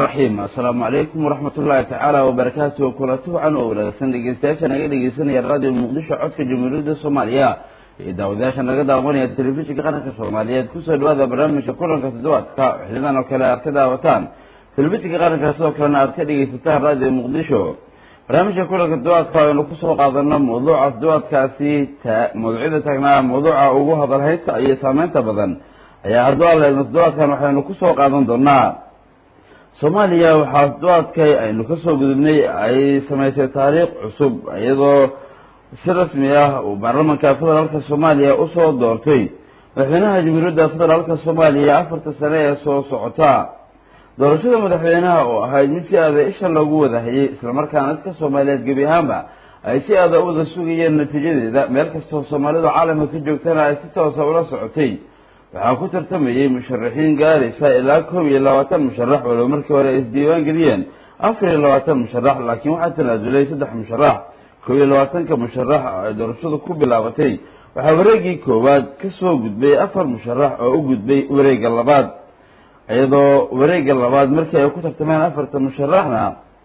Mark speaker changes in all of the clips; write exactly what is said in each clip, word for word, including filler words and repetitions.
Speaker 1: الرحيم. السلام عليكم ورحمة الله تعالى وبركاته. كلته عن أولى سندق استيشن أجد جسني الراديو المقدس عدك جمهورية الصومالية. إذا وداش أنا قد أغني التلفزيون قناة الصومالية كسر هذا برنامج كلنا كتدوات كحدنا وكلا كذا وتان. تلفزيون قناة كسر كنا أركدي ستة الراديو المقدس. برنامج كلنا كتدوات كانوا كسر قاضنا موضوع الدوات كاسي موضوعنا تجمع موضوع أوجه هذا الهيت أي سامن تبذن. يا هذول الدوات كانوا حنا كسر قاضنا ضنا. Soomaaliya waxaa doodkay aynu ka soo gudubnay ay sameysay taariikh cusub iyadoo si rasmi ah oo baarlamaanka federaalka Soomaaliya u soo doortay madaxweynaha Jamhuuriyadda Federaalka Soomaaliya afarta sano ee soo socota. Doorashada madaxweynaha oo ahayd mid si aad isha lagu wadahayay isla markaana dadka Soomaaliyeed gabi ahaanba ay si aad u wada sugayeen natiijadeeda meel kasta oo Soomaalidu caalamka ka joogtana ay si toos ah ula socotay. waxaa ku tartamayay musharaxiin gaaraysa ilaa koob iyo labaatan musharax oo markii hore is diiwaan geliyeen afar iyo labaatan musharax laakiin waxaa tanaasulay saddex musharax koob iyo labaatanka musharax ay doorashadu ku bilaabatay waxaa wareegii koowaad ka soo gudbay afar musharax oo u gudbay wareegga labaad iyadoo wareegga labaad markii ay ku tartameen afarta musharaxna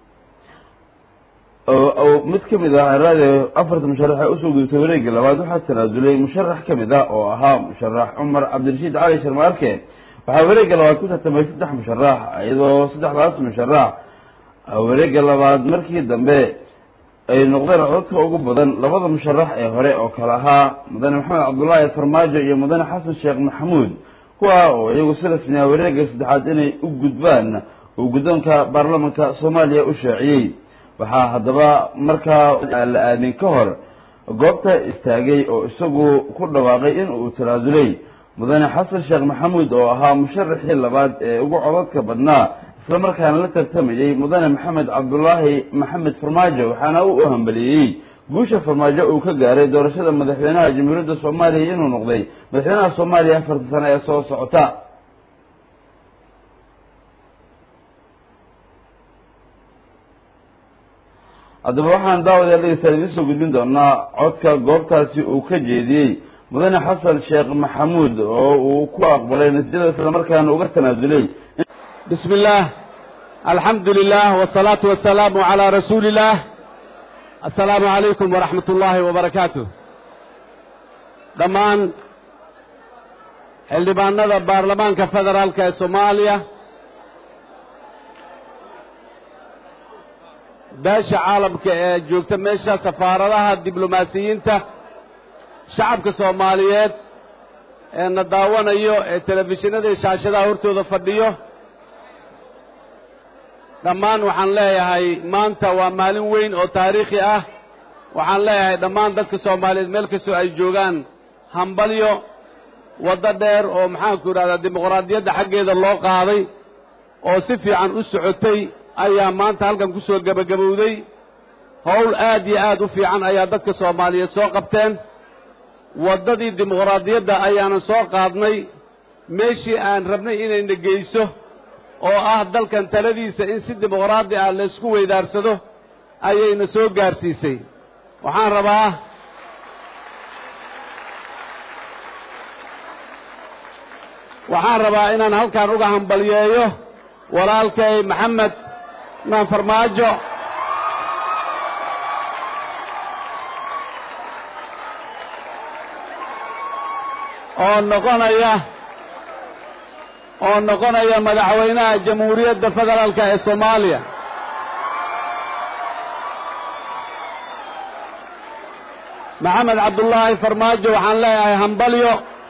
Speaker 1: oo mid ka mid ah raade afarta musharax ay u soo gudbay wareegga labaad waxaa tanaasulay musharax ka mid ah oo ahaa musharax Umar Cabdirashiid Cali Sharmaarke waxaa wareegga labaad ku tartamay saddex musharax iyadoo saddexdaas musharax wareegga labaad markii dambe ay noqdeen codadka ugu badan labada musharax ee hore oo kala ahaa mudane Maxamed Cabdullaahi Farmaajo iyo mudane Xasan Sheekh Maxamuud kuwa oo iyagu si rasmi ah wareegga saddexaad inay u gudbaan oo guddoonka baarlamaanka Soomaaliya u shaaciyay waxaa haddaba markaa la aamin ka hor goobta istaagay oo isagu ku dhawaaqay in uu tanaasulay mudane Xasan Sheekh Maxamuud oo ahaa musharaxii labaad ee ugu codadka badnaa isla markaana la tartamayay mudane Maxamed Cabdullaahi Maxamed Farmaajo waxaana uu u hambaliyay guusha Farmaajo uu ka gaaray doorashada madaxweynaha Jamhuuriyadda Soomaaliya inuu noqday madaxweynaha Soomaaliya afarta sano ee soo socota. haddaba waxaan daawadeelay service gudbin doonaa codka goobtaasi uu ka jeediyay mudane Xasan Sheekh Maxamuud oo uu ku aqbalay natiijada isla markaana uga tanaasulay.
Speaker 2: bismillaah alxamdulillaah wasalaatu wasalaamu calaa rasuulillaah assalaamu calaykum waraxmatullaahi wabarakaatuh. dhammaan xildhibaanada baarlamaanka federaalka ee Soomaaliya beesha caalamka ee joogta meesha safaaradaha diblomaasiyiinta shacabka Soomaaliyeed ee na daawanayo ee telefishinada iyo shaashadaha hortooda fadhiyo dhammaan waxaan leeyahay maanta waa maalin weyn oo taariikhi ah waxaan leeyahay dhammaan dadka Soomaaliyeed meel kastoo ay joogaan hambalyo waddo dheer oo maxaan ku yiraahdaa dimuqraadiyadda xaggeeda loo qaaday oo si fiican u socotay ayaa maanta halkan ku soo gabagabowday hawl aad iyo aad u fiican ayaa dadka Soomaaliyeed soo qabteen waddadii dimuqraadiyadda ayaana soo qaadnay meeshii aan rabnay inayna geyso oo ah dalkan taladiisa in si dimuqraadi ah la isku weydaarsado ayayna soo gaarsiisay. waxaan rabaa waxaan rabaa inaan halkan uga hambalyeeyo walaalkay Maxamed naan Farmaajo oo noqonaya oo noqonaya madaxweynaha Jamhuuriyadda Federaalka ee Soomaaliya. Maxamed Cabdullaahi Farmaajo waxaan leeyahay hambalyo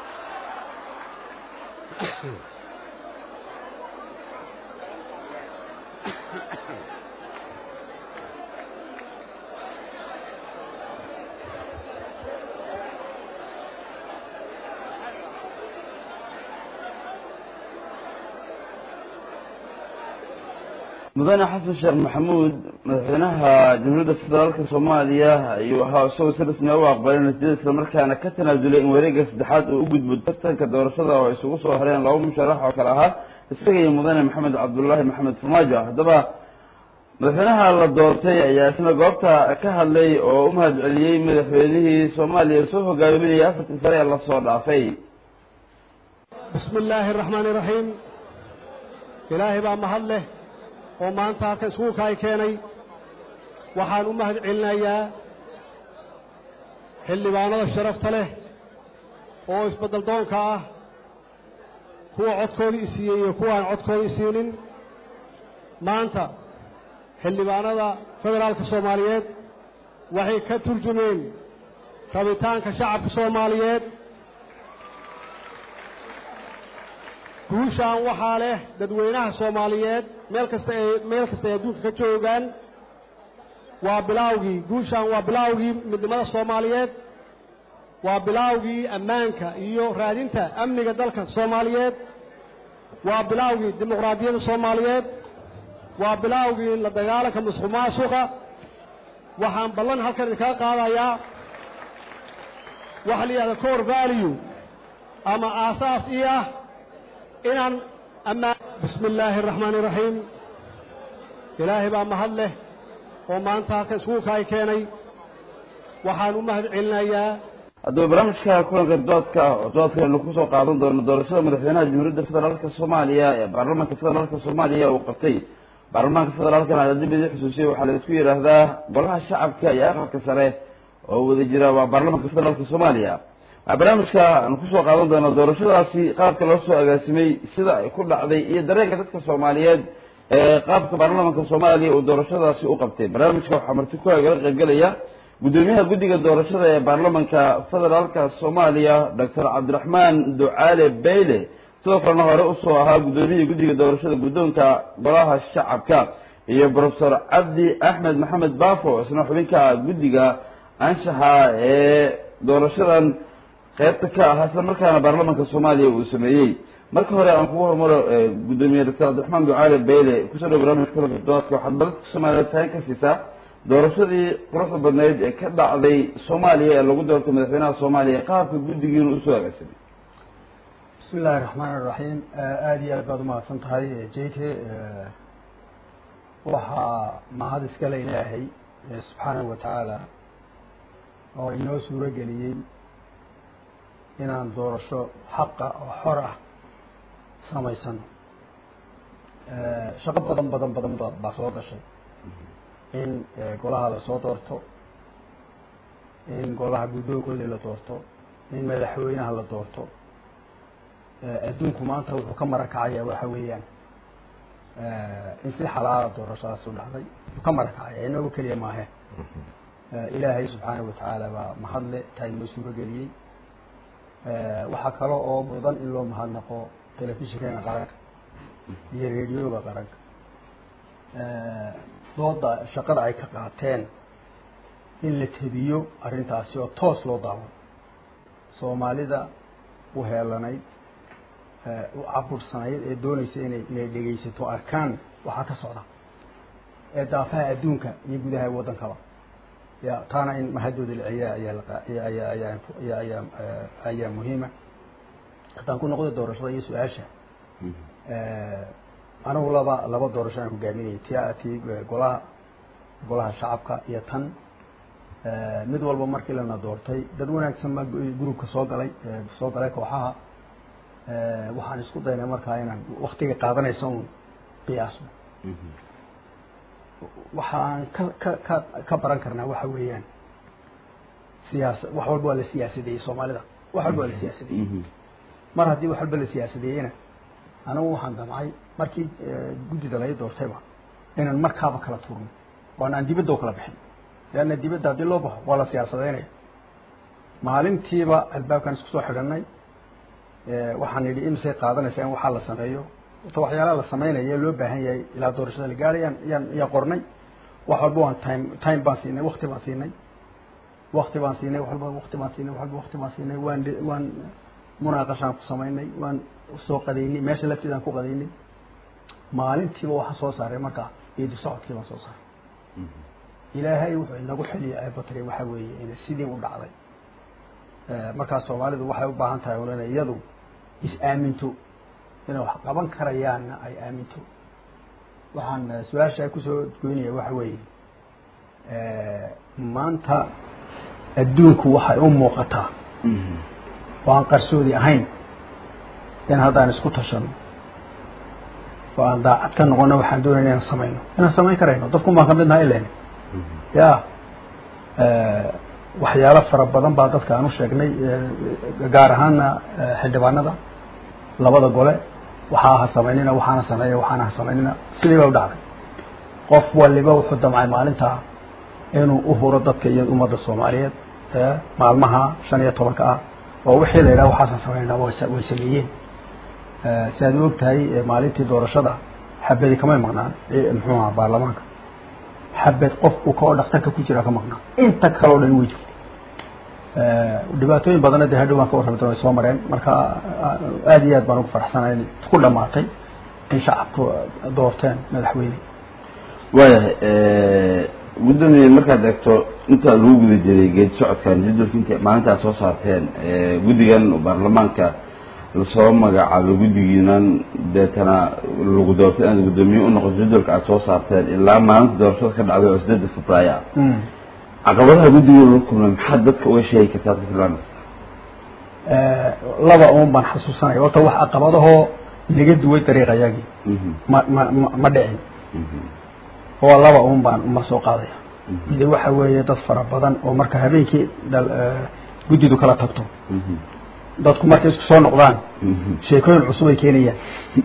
Speaker 1: mudane Xasan Sheekh Maxamuud madaxweynaha Jamhuuriyadda Federaalka Soomaaliya ayuu ahaa soo si rasmi ah u aqbalay natiijada isla markaana ka tanaasulay in wareegga saddexaad uu u gudbo tartanka doorashada oo isugu soo hareen laba musharax oo kala ahaa isaga iyo mudane Maxamed Cabdullaahi Maxamed Farmaajo. haddaba madaxweynaha la doortay ayaa isna goobta ka hadlay oo u mahadceliyay madaxweynihii Soomaaliya soo hogaaminayay afartii sano ee la soo dhaafay.
Speaker 3: bismillaahi raxmaani raxiim ilaahay baa mahad leh oo maanta halka iskuulka ay keenay waxaan u mahad celinayaa xildhibaanada sharafta leh oo isbeddel doonka ah kuwa codkoodii isiiyey iyo kuwa aan codkoodii isiinin maanta xildhibaanada federaalka soomaaliyeed waxay ka turjumeen rabitaanka shacabka soomaaliyeed guushaan waxaa leh dadweynaha soomaaliyeed meel kasta ay meel kasta ay adduunka ka joogaan waa bilaawgii guushaan waa bilaawgii midnimada soomaaliyeed waa bilaawgii ammaanka iyo raadinta amniga dalka soomaaliyeed waa bilaawgii dimuqraadiyadda soomaaliyeed waa bilaawgii la dagaalanka musuq maasuqa waxaan ballan halkan idinkaga qaadayaa waxa la yidhahda core value ama aasaas ii ah inaan ammaan bismi illaahi araxmaani iraxiim ilaahay baa mahad leh oo maanta halka iskuulka ay keenay waxaan u mahad celinayaa
Speaker 1: haddaba barnaamijka kulanka doodka oo doodkaynu ku soo qaadan doono doorashada madaxweynaha jamhuuriyadda federaalka soomaaliya ee baarlamaanka federaalka soomaaliya uu qabtay baarlamaanka federaalkana adadibadii xusuusiyey waxaa la isku yidhaahdaa golaha shacabka iyo aqalka sare oo wada jira waa baarlamaanka federaalka soomaaliya barnaamijka aanu kusoo qaadan doono doorashadaasi qaabka loo soo agaasimay sida ay ku dhacday iyo dareenka dadka soomaaliyeed ee qaabka baarlamaanka soomaaliya uu doorashadaasi u qabtay barnaamijka waxaa marti ku agala qaybgelaya gudoomiyaha guddiga doorashada ee baarlamaanka federaalka soomaaliya doctor cabdiraxmaan ducaale bayle sidoo kalena hore usoo ahaa gudoomiyihii guddiga doorashada guddoonka golaha shacabka iyo professor cabdi axmed maxamed baafo isna xubinka guddiga anshaxa ee doorashadan qaybta ka ah isla markaana baarlamaanka soomaaliya uu sameeyey marka hore aan kugu hormaro gudoomiye doctor cabdiraxmaan ducaale bayle kusoo dhow barnaamijka kulanka doodka waxaad baladka soomaaliyeed tahan ka siisaa doorashadii quruxda badneyd ee ka dhacday soomaaliya ee lagu doortay madaxweynaha soomaaliya qaabka guddigiinu usoo agaasamay
Speaker 4: bismi illaahi raxmaan iraxiim aada iyo aad baad umahadsan tahay j k waxaa mahad iskale ilaahay subxaanahu wa tacaala oo inoo suuro geliyey inaan doorasho xaqa oo xor ah samaysano shaqo badan badan badan baa soo gashay in golaha lasoo doorto in golaha guddoonkooda la doorto in madaxweynaha la doorto adduunku maanta wuxuu ka marakacaya waxa weeyaan in si xalaala doorashadaas u dhacday wuxuu ka marakacaya inagu keliya maahe ilaahay subxaanahu watacaala baa mahadle taa inoo suuro geliyey waxaa kale oo mudan in loo mahadnaqo telefishinkeena qaranka iyo radioga qaranka dooda shaqada ay ka qaateen in la tebiyo arrintaasi oo toos loo daawo soomaalida u heelanayd u cabursanayd ee doonaysa inay inay dhegaysato arkaan waxaa ka socda ee daafaha adduunka iyo gudaha waddankaba ya taana in mahadooda la celiyaa ayaa ayaa ayaa ayaa ayaa ayaa muhiima haddaan ku noqdo doorashada iyo su-aasha anigu laba laba doorasho aan hogaaminayay ti tii golaha golaha shacabka iyo tan mid walba markii lana doortay dad wanaagsan ma groupka soo galay soo galay kooxaha waxaan isku daynay markaa inaan waktiga qaadanaysa un qiyaasno waxaan ka ka ka ka baran karnaa waxa weeyaan siyaasa wax walba waa la siyaasadeeyey soomaalida wax walba waa la siyaasadeeyey mar haddii wax walba la siyaasadeeyena anigu waxaan damcay markii guddida laga doortayba inaan markaaba kala turno oo aan dibadda u kala bixin leanna dibadda haddii loo baxo waa la siyaasadeynaya maalintiiba albaabkan isku soo xidhanay waxaan nidhi imisay qaadanaysaa in waxaa la sameeyo ta waxyaalaha la sameynaya loo baahan yahay ilaa doorashada la gaarayaan yaan yaa qornay wax walba waan time time baan siinay wakti baan siinay wakti baan siinay wax walba wakti baan siinay wax walba wakti baan siinay waan waan munaaqashaan ku samaynay waan soo qadaynay meesha lafteedaan ku qadaynay maalintiiba waxaan soo saaray markaa geedi socodkii baan soo saaray ilaahay wuxuu inagu xiliyay ceebatray waxa weeye inay sidii u dhacday markaa soomaalidu waxay u baahan tahay un inay iyadu is aaminto inay wax qaban karayaanna ay aaminto waxaan su-aasha kusoo goynaya waxa weeye maanta adduunku waxay u muuqataa oo aan qarsoodi ahayn in haddaan isku tashano وأن ضاعت كان قلنا وحندون إننا سمينا إننا سمين كرينا ضفكم ما كان بدنا إلا يا أه وحياة فربضان بعض كانوا شجني جارهنا حدبنا ذا لبض قوله وحاها سميننا وحنا سمينا وحنا سمينا سليم ودار قف واللي بقى وحده مع مالنتها إنه أفرض ضد كي أمة الصومالية مع المها شنية طبقة ووحي لنا وحسن سمينا وسميين سيد وقت هاي مالتي دور الشدة حبيت كمان مغنى محمد برلمانك حبيت قف وكور دكتور كويتشرا كمغنى أنت كلون الوجود ودباتين بدنا ده هدوما كور حبيتنا سوامرين مركا آديات بانوك فرحسنا يعني كل ما عطي إن شاء دورتين من الحويني
Speaker 1: واه gudoomiye markaad eegto inta lagu guda jiray geed socodkan jadwalka maalintaas soo saarteen guddigan baarlamaanka la soo magacaabo guddigiinan deetana lagu doortay inaad gudoomiye u noqoto jadwalka aad soo saarteen ilaa maalinta doorashada ka dhacday oo sideedda Febraayo caqabadaha guddiga la kulmay maxaad dadka uga sheegi kartaa filan
Speaker 4: laba uun baan xasuusanay wata wax caqabadahoo laga duway dariiqayagii ma ma dhicin oo laba uun baan uma soo qaaday mid waxa weeye dad fara badan oo marka habeenkii guddidu kala tagto dadku markay isku soo noqdaan sheekooyin cusub ay keenayaan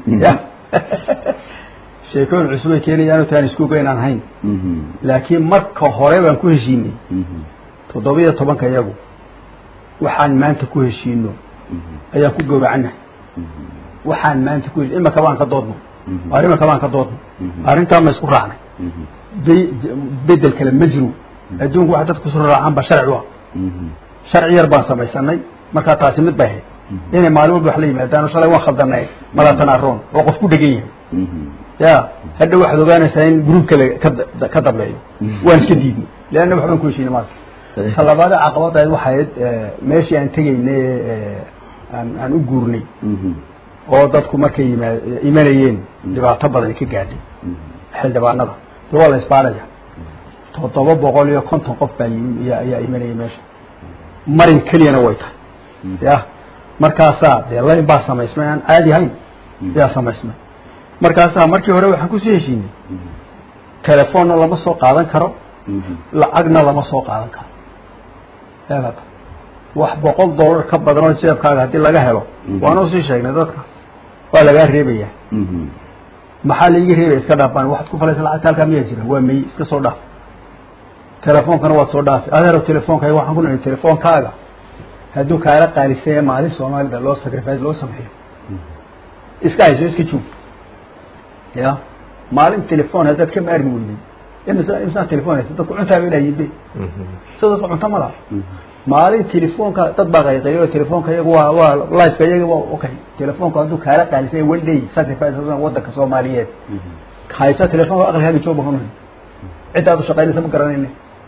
Speaker 4: sheekooyin cusub ay keenayaan oo taan isku goynaan hayn laakiin marka hore baan ku heshiinay toddoba iyo tobanka iyagu waxaan maanta ku heshiino ayaan ku gowracanahay waxaan maanta ku heshiino imaka baan ka doodno arima ka baan ka doodno arrintaa ma isku raacnay بدل كلام مجرو أدون واحد تكسر عن بشرع وا شرع يربى سميسناي مركا تاسمت به يعني معلومة بحليم أدانا شلون واخد دناي ملا تنارون وقف كل دقيقة يا هذا واحد وجانا سين جروب كله كتب له وان شديد لأنه بحبون كل شيء ما هلا بعد عقبات هذا واحد ماشي أن تجي إن أن أن أجورني وضدكم مركي إيمانيين اللي بعتبر إنك قاعدين حل دبا نظر هو الإسبانيا تطبق بقولي كنت قف يا يا إيماني ماشي مرين كلينا ويتا يا مركزات يلا يبغى سما اسمه عادي هاي يا سما اسمه مركزات مركي هو حكوا سيشيني تلفون ولا مسوق قادن كرو لا عقنا ولا مسوق قادن كرو هذا واحد بقول دولار كبدرون شيء بكذا هدي لقاه له وأنا وصي شيء ندرك ولا جاه ريبيا محل يجي هنا إسكندران واحد كفلة العتال كم يجري هو مي إسك صودا تلفون كانوا وات صودا هذا لو تلفون كاي واحد يقول التلفون كذا هدو كارا قارسية مالي سومال ده لو سكرفايز لو سمحي إسكاي جو إسكي شوف يا مالي التلفون هذا كم أرمي ولي إنسان إنسان تلفون هذا تقول أنت أبي لا يبي صودا صودا أنت ملا مالي التلفون كا تطبق غير التلفون كاي هو هو لايف كاي هو أوكي تلفون كادو كارا قارسية ولدي سكرفايز هذا وده كسوماليات خايسة تلفون أغلى هذا شو بهونه عدة شقين سمك رانين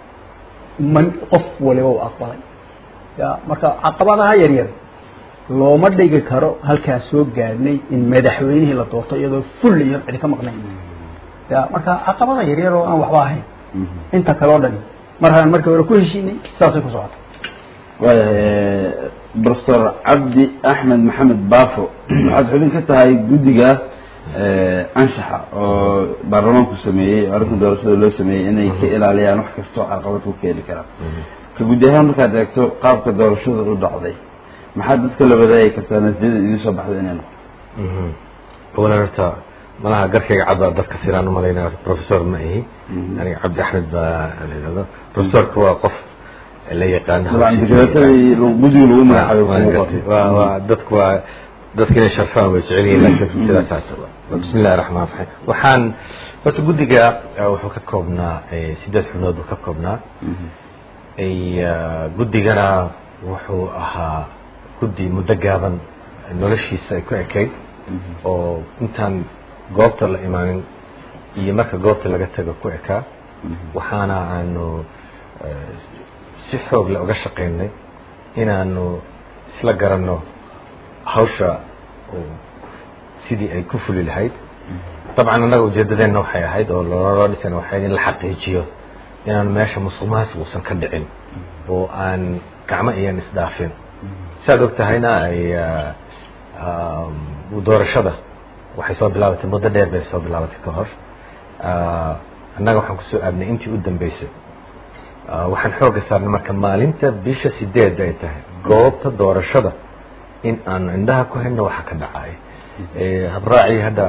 Speaker 4: من قف ولا هو أقبل يا مركا عقبنا هاي يرير لو ما دقيق كارو هالكاسوق قالني إن مدحوينه لطوطة يدو فل يوم عندي كم قنين يا مركا عقبنا يرير وأنا وحواهي أنت كلودني مرة مركا وركوه شيني ساسي كسوات
Speaker 1: بروفيسور عبدي أحمد محمد بافو عاد حبين كتا هاي جوديجا أنشحة برلمانكو سميه عرفنا دراسة لو سميه إنه يكيل عليها نحكي استوى عقبته وكيل كلام كجوديها مركز دكتور قاب كدراسة رد عضي ما حد يتكلم بداية كتا نزيد يصبح بعدين
Speaker 5: أولا نرتا مالها قركي عبد ضف كثيران ومالينا بروفيسور معي يعني عبد أحمد هذا بروفيسور كوا قف اللي يقان
Speaker 1: طبعا دكتور لو بدي لو ما حبيبي
Speaker 5: ودتك دتك شرفان وجعلي لك كذا أساسا بسم الله الرحمن الرحيم وحان وتجوديجا وحو ككوبنا سيدات حنود وككوبنا أي جوديجنا وحو أها جودي مدقابا نولشي سايكو أكيد أو إنتان قابط الإيمان يمك قابط لقتك كويكا وحانا إنه سحوق لأوجش قيني هنا إنه سلقرنه هوشة سيدي أي كفل الهيد طبعا أنا وجددين نوحي هيد ولا راني سنة وحيد الحق يجيو يعني أنا ماشي مصماس وصل كدعين وأن كعمائي نسدافين سادوك تهينا أي ودور الشدة waxay soo bilaabatay muddo dheer bay soo bilaabatay ka hor annaga waxaan kusoo aadnay intii u dambeysay waxaan xooga saarnay marka maalinta bisha sideed ay tahay goobta doorashada in aan indhaha ku hayno waxa ka dhacay habraacii hadda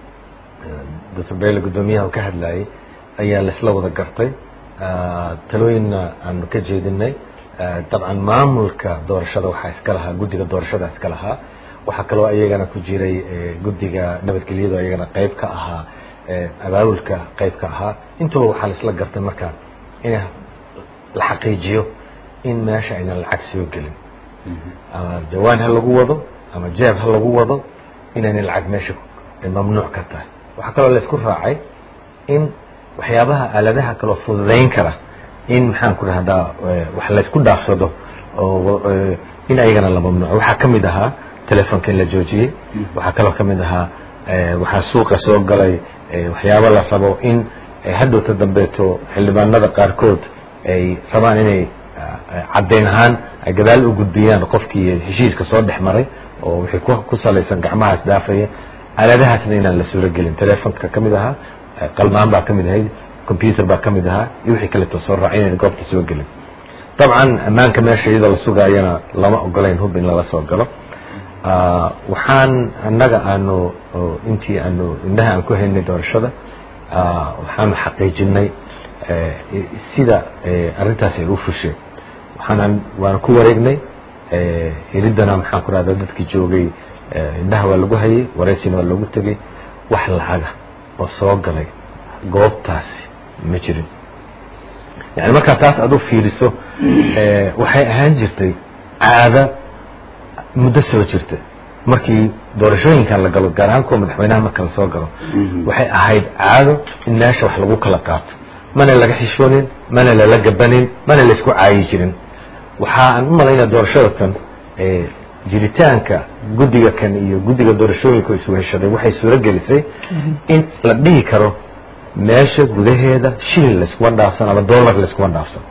Speaker 5: doctor beyle guddoomiyaha ka hadlayay ayaa laisla wada gartay talooyinna aanu ka jeedinay dabcan maamulka doorashada waxaa iska lahaa guddiga doorashada iska lahaa waxaa kaloo ayagana ku jiray guddiga nabadgelyadu ayagana qayb ka ahaa abaabulka qayb ka ahaa intuba waxaa laisla gartay marka in la xaqiijiyo in meesha aynan lacag soo gelin ama jawaan ha lagu wado ama jeeb ha lagu wado inaynan lacag meesha mamnuuc ka tahay waxaa kaloo laisku raacay in waxyaabaha aaladaha kaloo fududayn kara in maxaan ku dhahdaa wax laysku dhaafsado oo in ayagana la mamnuuco waxaa ka mid ahaa telefonka in la joojiyey waxaa kaloo ka mid ahaa waxaa suuqa soo galay waxyaabo la rabo in hadhowta dambeeto xildhibaanada qaarkood ay rabaan inay caddayn ahaan ay gadaal u gudbiyaan qofkii heshiiska soo dhex maray oo wixii ku salaysan gacmahaas dhaafaya aaladahaasna inaan la suuro gelin telefonka ka mid ahaa qalmaan baa ka mid ahayd computer baa ka mid ahaa iyo wixii kaleeto soo raacay inayna goobta soo gelin dabcan ammaanka meesha iyadoo la sugaayana lama ogolayn hub in lala soo galo waxaan annaga aanu intii aanu indhaha aan ku haynay doorashada waxaanu xaqiijinay sida arrintaas ay u fusheen waxaan waana ku wareegnay hiriddana maxaan ku rahdaa dadkii joogay indhaha waa lagu hayay wareysina waa loogu tegay wax lacaga oo soo galay goobtaasi ma jirin yani markaa taas aad u fiiriso waxay ahaan jirtay caada muddo soo jirta markii doorashooyinkan la galo gaar ahaan kuwa madaxweynaha marka la soo galo waxay ahayd caado in meesha wax lagu kala qaato mana laga xishoonin mana lala gabanin mana laysku caayi jirin waxa aan u malaynaa doorashadatan jiritaanka guddiga kan iyo guddiga doorashooyinka isu heshaday waxay suuro gelisay in la dhihi karo meesha gudaheeda shilin layskuwa dhaafsan ama dollar layskuwa dhaafsan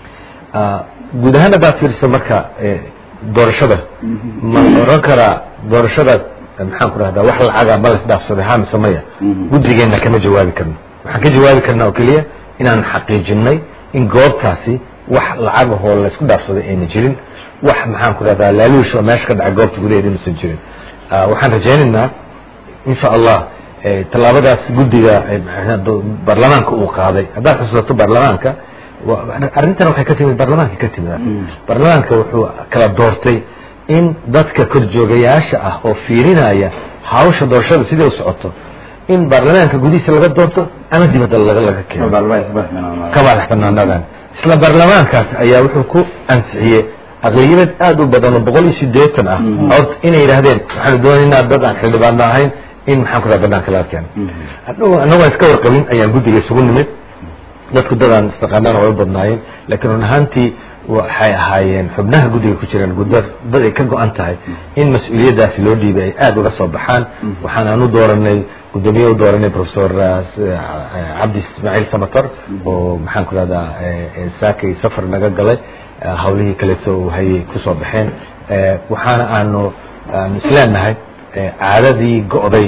Speaker 5: guud ahaan haddaad fiiriso marka doorashada ma oran karaa doorashada maxaan ku rahdaa wax lacaga ma las dhaafsaday haa mise maya guddigeenna kama jawaabi karno waxaan ka jawaabi karnaa oo keliya inaan xaqiijinay in goobtaasi wax lacagahoo laysku dhaafsaday ayna jirin wax maxaan ku rahdaa laaluush oo meesha ka dhacay goobta gudaheeda inuusan jirin waxaan rajaynaynaa insha allah tallaabadaas guddiga baarlamaanka uu qaaday haddaad xusuusato baarlamaanka arrintan waxay ka timid baarlamaanka ka timid baarlamaanka wuxuu kala doortay in dadka korjoogayaasha ah oo fiirinaya hawsha doorashada sidii u socoto in baarlamaanka gudihiisa laga doorto ama dibadda laga laga keeno ka madax banaanadan isla baarlamaankaas ayaa wuxuu ku ansixiyey aqliyad aad u badan oo boqol iyo siddeetan ah cod inay yidhaahdeen waxaanu doonaynaa dad aan xildhibaano ahayn in maxaan ku radaa banaanka laga keeno annagoo iska warqabin ayaan guddiga isugu nimid dadku dadaan istaqaanana way u badnaayeen laakiin run ahaantii waxay ahaayeen xubnaha guddiga ku jiraan dad ay ka go-an tahay in mas-uuliyaddaasi loo dhiibay ay aada uga soo baxaan waxaan aan u dooranay guddoomiye u dooranay professor cabdi ismaaciil samatar oo maxaan ku rahdaa saakay safar naga galay hawlihii kaleeto hayay kusoo baxeen waxaana aanu aanu isleenahay caadadii go-day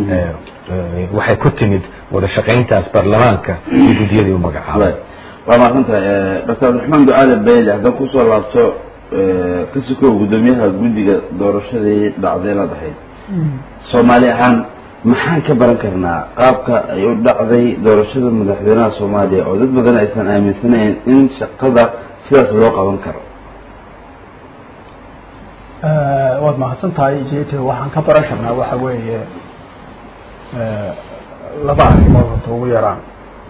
Speaker 5: waxay ku timid wada shaqayntaas baarlamaanka iyo guddiyadii u magacaabay
Speaker 1: waa maadsantahay doctor abdiraxmaan ducaale beyle haddaan kusoo laabto ka sukow guddoomiyaha guddiga doorashadii dhacday la dhahayd soomaali ahaan maxaan ka baran karnaa qaabka ay u dhacday doorashada madaxweynaha soomaaliya oo dad badan aysan aaminsanayn in shaqada sidaas loo qaban karo
Speaker 4: waad mahadsan tahay jet waxaan ka baran karnaa waxa weeye laba arrimood horta ugu yaraan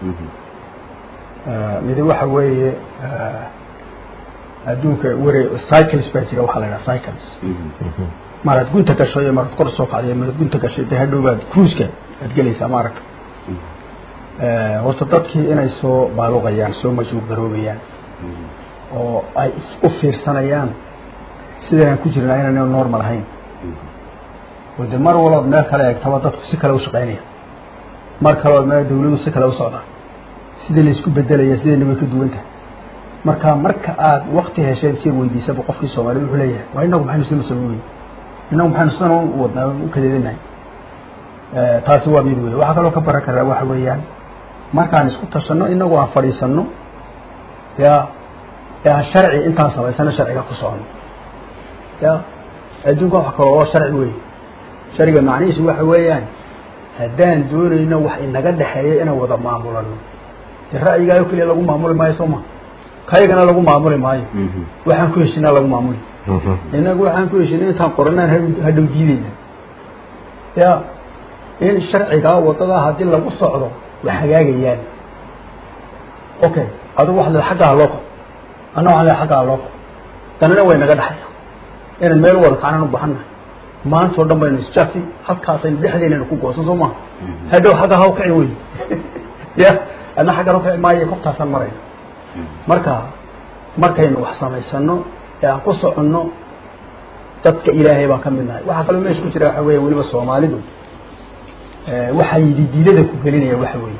Speaker 4: midi waxa weeye adduunka ware cycles baa jira waxaa la yidhaha cycles marad gunta gasho iyo marad kor soo kacday marad gunta gashay dee hadhowbaad cruiska aad gelaysaa maaragta horta dadkii inay soo baaluqayaan soo majhuur garoobayaan oo ay u fiirsanayaan sidaynaan ku jirnaa inaan normal ahayn oo de mar walbaad meel kale eegtaba dadku si kale u shaqaynaya mar kaleood meel dawladu si kale u socdaa sidii la isku bedelaya sidayna way ka duwan tahay marka marka aad wakti hesheen si weydiisaba qofkii Soomaaliyeed wuxuu leeyahay waa inagu maxaynu sii masaluuyin inagu maxaynu sidan u wadnaa u kadeedinahay taasi waa mid weey waxa kale oo ka baran karaa waxa weeyaan markaan isku tashano inagu aan fadhiisano ya ya sharci intaan samaysana sharciga ku socon ya adduunka waxa kale oo sharci weey sharciga macnihiisu waxa weeyaan haddaan doonayno wax inaga dhaxeeyo inaan wada maamulano ra'yigaayo kaliya lagu maamuli maayo sooma kaygana lagu maamuli maayo waxaan ku heshinaa lagu maamuli inagu waxaan ku heshinay intaan qoranaan hadhow diidayna ya in sharciga wadada haddii lagu socdo wax hagaagayaan okay adigu wax la xagga loo qo ana wax la xagga loo qo tanana way naga dhaxaysaa in meel wada kacaan u baahannahay maanta oo dhan baynu isjaafi halkaas aynu dhexdeena ku goosan sooma hadhow xagga haw kacay way ya ana xagga rafay maayo ku taasan maray marka markaynu wax samaysano ee aan ku soconno dadka ilaahay baa ka midnahay waxa kale meesha ku jira waxa weeye waliba Soomaalidu ee waxa yidi diilada ku gelinaya waxa weeye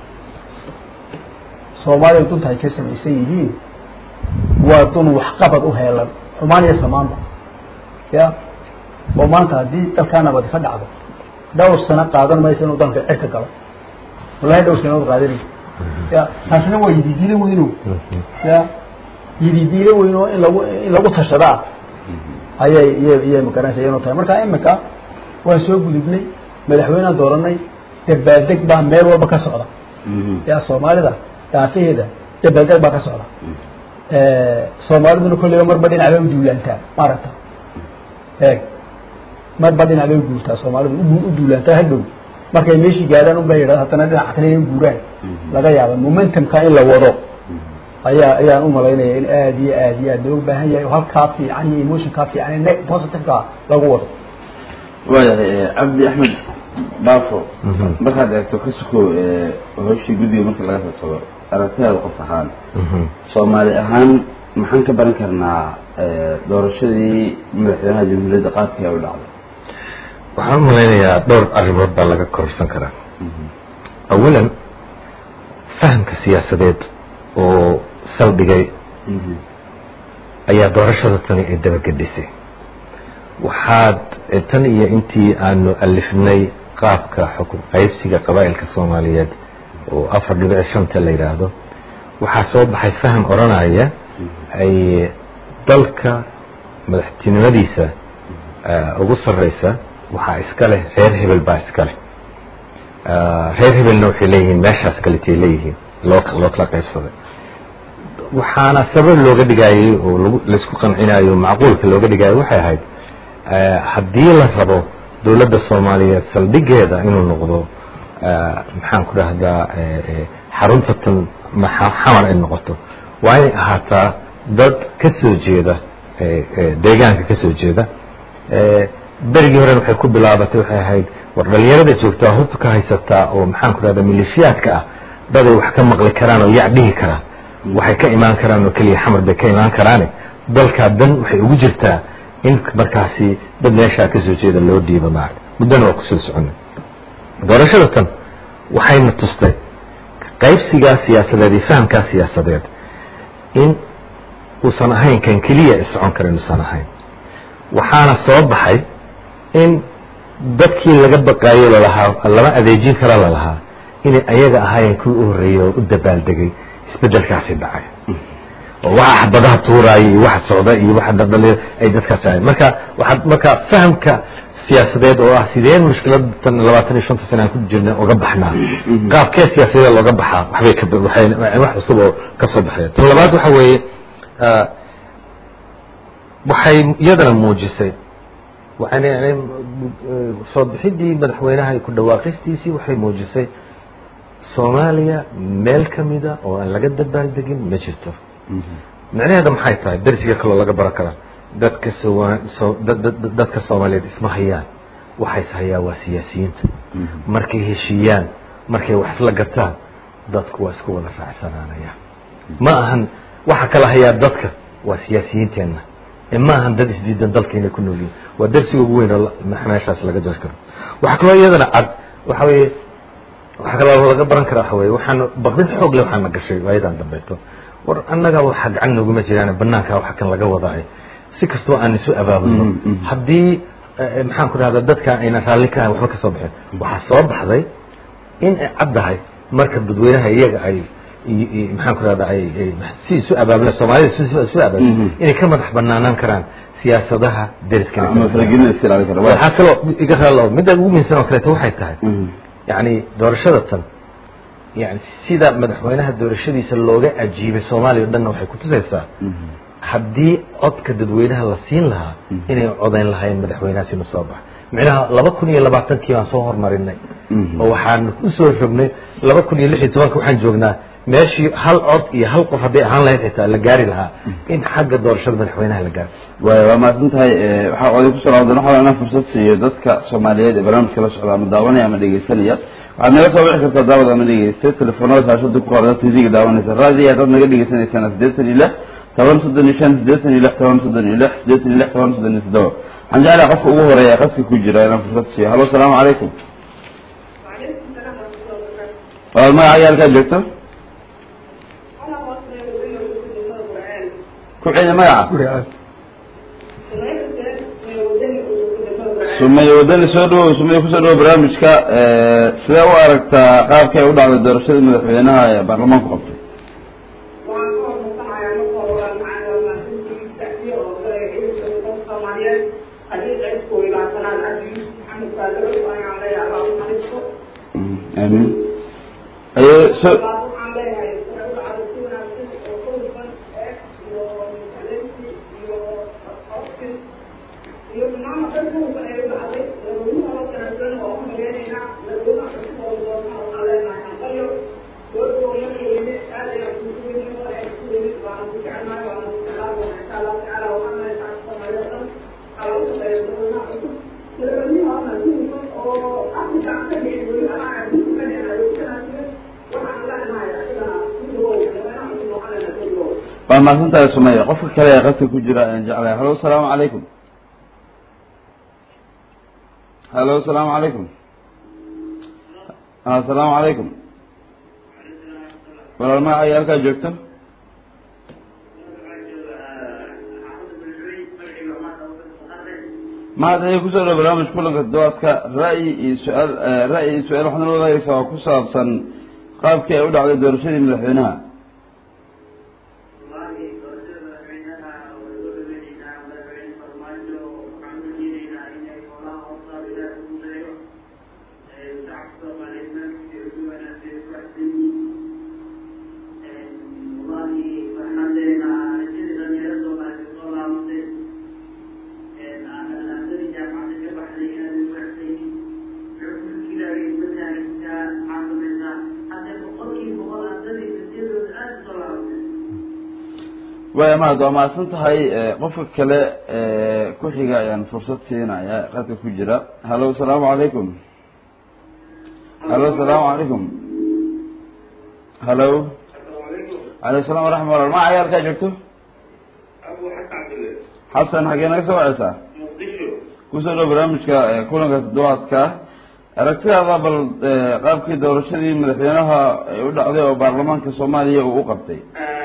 Speaker 4: Soomaalidu dunta ay ka samaysan yihiin waa dun wax qabad u heelan xumaaniya samaanba ya oo maanta hadii dalkaana wada ka dhacdo dhowr sano qaadan mayso inuu dalka cirka galo wallahi dhowr sano qaadanay ya taasina waa yidi diilada weyno ya yidi diilada weyno in lagu in lagu tashada ayay iyay makaranaysa inuu tahay marka imika waan soo gudubnay madaxweynaha dooranay dabaaldeg baa meel walba ka socda ya Soomaalida taafiida dabaaldeg baa ka socda ee Soomaaliduna kulliga marba dhinac bay u duulantaa maarata ee marba dhinac bay u guurtaa Soomaalidu u duulantaa hadhow markay meeshii gaadaan u bayraa hatana dhinac kale ay guuraan laga yaabo momentum-ka in la wado ayaa ayaan u malaynaya in aad iyo aad iyo aad loo baahan yahay halka fiican iyo emotion ka fiican net positive-ka lagu wado
Speaker 1: waayahay Abdi Ahmed Baafo markaad eegto ka suko ee hawshii guddiga marka laga soo tago aragtida qof ahaan Soomaali ahaan maxaan ka baran karnaa doorashadii madaxweynaha jamhuuriyadda qaabkii ay u dhacday
Speaker 5: waxaan malaynayaa dhowr arrimood baa laga korsan karaa awalan fahamka siyaasadeed oo saldhigay ayaa doorashada tani ay dabagadhisay waxaad tan iyo intii aanu alifnay qaabka xukun qaybsiga qabaa'ilka Soomaaliyeed oo afar dhibic shan ta la yiraahdo waxaa soo baxay faham oranaya ay dalka madaxtinimadiisa ugu sarreysa waxa iska leh reer hebel baa iska leh reer hebelna waxay leeyihiin meeshaas kale tay leeyihiin loo loo kala qaybsaday waxaana sabab looga dhigayay oo la isku qancinayo macquulka looga dhigayay waxay ahayd haddii la rabo dawladda Soomaaliyeed saldhigeeda inuu noqdo maxaan ku dhahdaa xarunta tan xamar ay noqoto waa inay ahaataa dad ka soo jeeda deegaanka ka soo jeeda berigii hore waxay ku bilaabatay waxay ahayd war dhalinyarada joogtaa hubka ka haysataa oo maxaan ku dhahdaa milishiyaadka ah dad ay wax ka maqli karaan oo yac dhihi karaan waxay ka imaan karaan oo kaliya xamar bay ka imaan karaan dalka dan waxay ugu jirtaa in markaasi dad meesha ka soo jeeda loo dhiibo maarta muddana waa ku soo soconay doorashada tan waxayna tustay qaybsiga siyaasadeed iyo fahamka siyaasadeed in uusan ahayn kan kaliya socon karin uusan ahayn waxaana soo baxay in dadkii laga baqaayay lahaa lama adeejin kara lahaa in ayaga ahaayeen kuwii u horeeyay oo u dabaaldegay isbedelkaasi dhacay oo waxa xabadaha tuuray iyo waxa socda iyo waxa dadale ay dadkaas ay marka waxa marka fahamka siyaasadeed oo ah sideen mushkiladan labaatan iyo shan sano ku jirnay oo gabaxnaa qaabkee siyaasadeed looga baxaa waxbay ka waxay wax cusub oo ka soo baxay tan labaad waxa weeye waxay iyadana muujisay waxaana yani soo bixidii madaxweynaha ku dhawaaqistiisii waxay muujisay Soomaaliya meel kamida oo aan laga dabaaldegin ma jirto macnaheedu maxay tahay darsiga kale laga baran kara dadka soo dadka Soomaaliyeed isma hayaan waxay hayaan waa siyaasiyiinta markay heshiiyaan markay wax la gartaan dadku waa isku wada raacsanaanaya ma ahan waxa kala hayaa dadka waa siyaasiyiinteena ma ahan dad isdiidan dalkeena ku nool waa darsiga ugu weyn oo meeshaas laga joogi karo waxa kale iyadana cad waxa weeye waxa kale laga baran kara waxa weeye waxaan baqdin xoog leh waxaan gashay waayadan dambeeto war annaga waxa gacan ugu ma jiraan banaanka waxa kan laga wadaay si kastoo aan isu abaabulno haddii maxaan ku rahdaa dadka ayna raalli ka ahayn waxba ka soo baxeen waxaa soo baxday in ay caddahay marka dadweynaha iyaga ay maxaan ku rahdaa ay si isu abaabula soomaalida si isu abaabula inay ka madax banaanaan karaan siyaasadaha deriska waxaa kaloo iga raalo midda ugu muhiimsan oo kaleeto waxay tahay yani doorashada tan yani sida madaxweynaha doorashadiisa looga ajiibay soomaaliya o dhanna waxay kutusaysaa haddii codka dadweynaha la siin lahaa inay codayn lahayn madaxweynahaas inuu soo baxa micnaha laba kun iyo labaatankii baan soo hormarinay oo waxaan usoo rognay laba kun iyo lix iyo tobanka waxaan joognaa meeshii hal cod iyo hal qof hadday ahaan lahayd xitaa la gaari lahaa in xagga doorashada madaxweynaha la gaaro
Speaker 1: waay waa mahadsan tahay waxaa oday ku salaamdan waxaa inaan fursad siiyo dadka soomaaliyeed ee barnaamijka la socda ama daawanaya ama dhegeysanaya waxaad naga soo wici kartaa daawad ama dhegeysta telefoonada saashada ku qorda tv-ga daawanaysa raadiya haddaad naga dhegeysanaysaan siddeetan iyo lix toban soddon iyo shan siddeetan iyo lix toban soddon iyo lix siddeetan iyo lix toban soddon iyo toddoba waxaan jeclahay qofka ugu horeeya qadka ku jira inaan fursad siiyo halo asalaamu calaykum walaal magaca yaalkaa joogto ku celi magaca sumeeye wadani soo dhawow sumeeye kusoo dhawow barnaamijka sidee u aragtaa qaabkay u dhacday doorashadii madaxweynaha ee baarlamaanku qabtay amin aye so waa mahadsan tahay sumeya qofka kale ee qadka ku jira ayaan jeclahay halo asalaamu calaykum halo asalaamu calaykum asalaamu calaykum walaal magaca yaalkaa joogto mahad ayay kusoo dhawo barnaamij kulanka doodka ra'yi iyo su-aal ra'yi iyo su-aal waxaad nala wadaagaysaa oo ku saabsan qaabkii ay u dhacday doorashadii madaxweynaha waaya mahad waa mahadsan tahay qofka kale ku xiga ayaan fursad siinaya qadka ku jira halo asalaamu calaykum halo asalaamu calaykum halo aleykum salam waraxma allah magaca yaalkaa joogto xasan xagee naga soo waceysaa kusoo dhawo barnaamijka kulanka doodka aragtidaada bal qaabkii doorashadii madaxweynaha ay u dhacday oo baarlamaanka soomaaliya uu u qabtay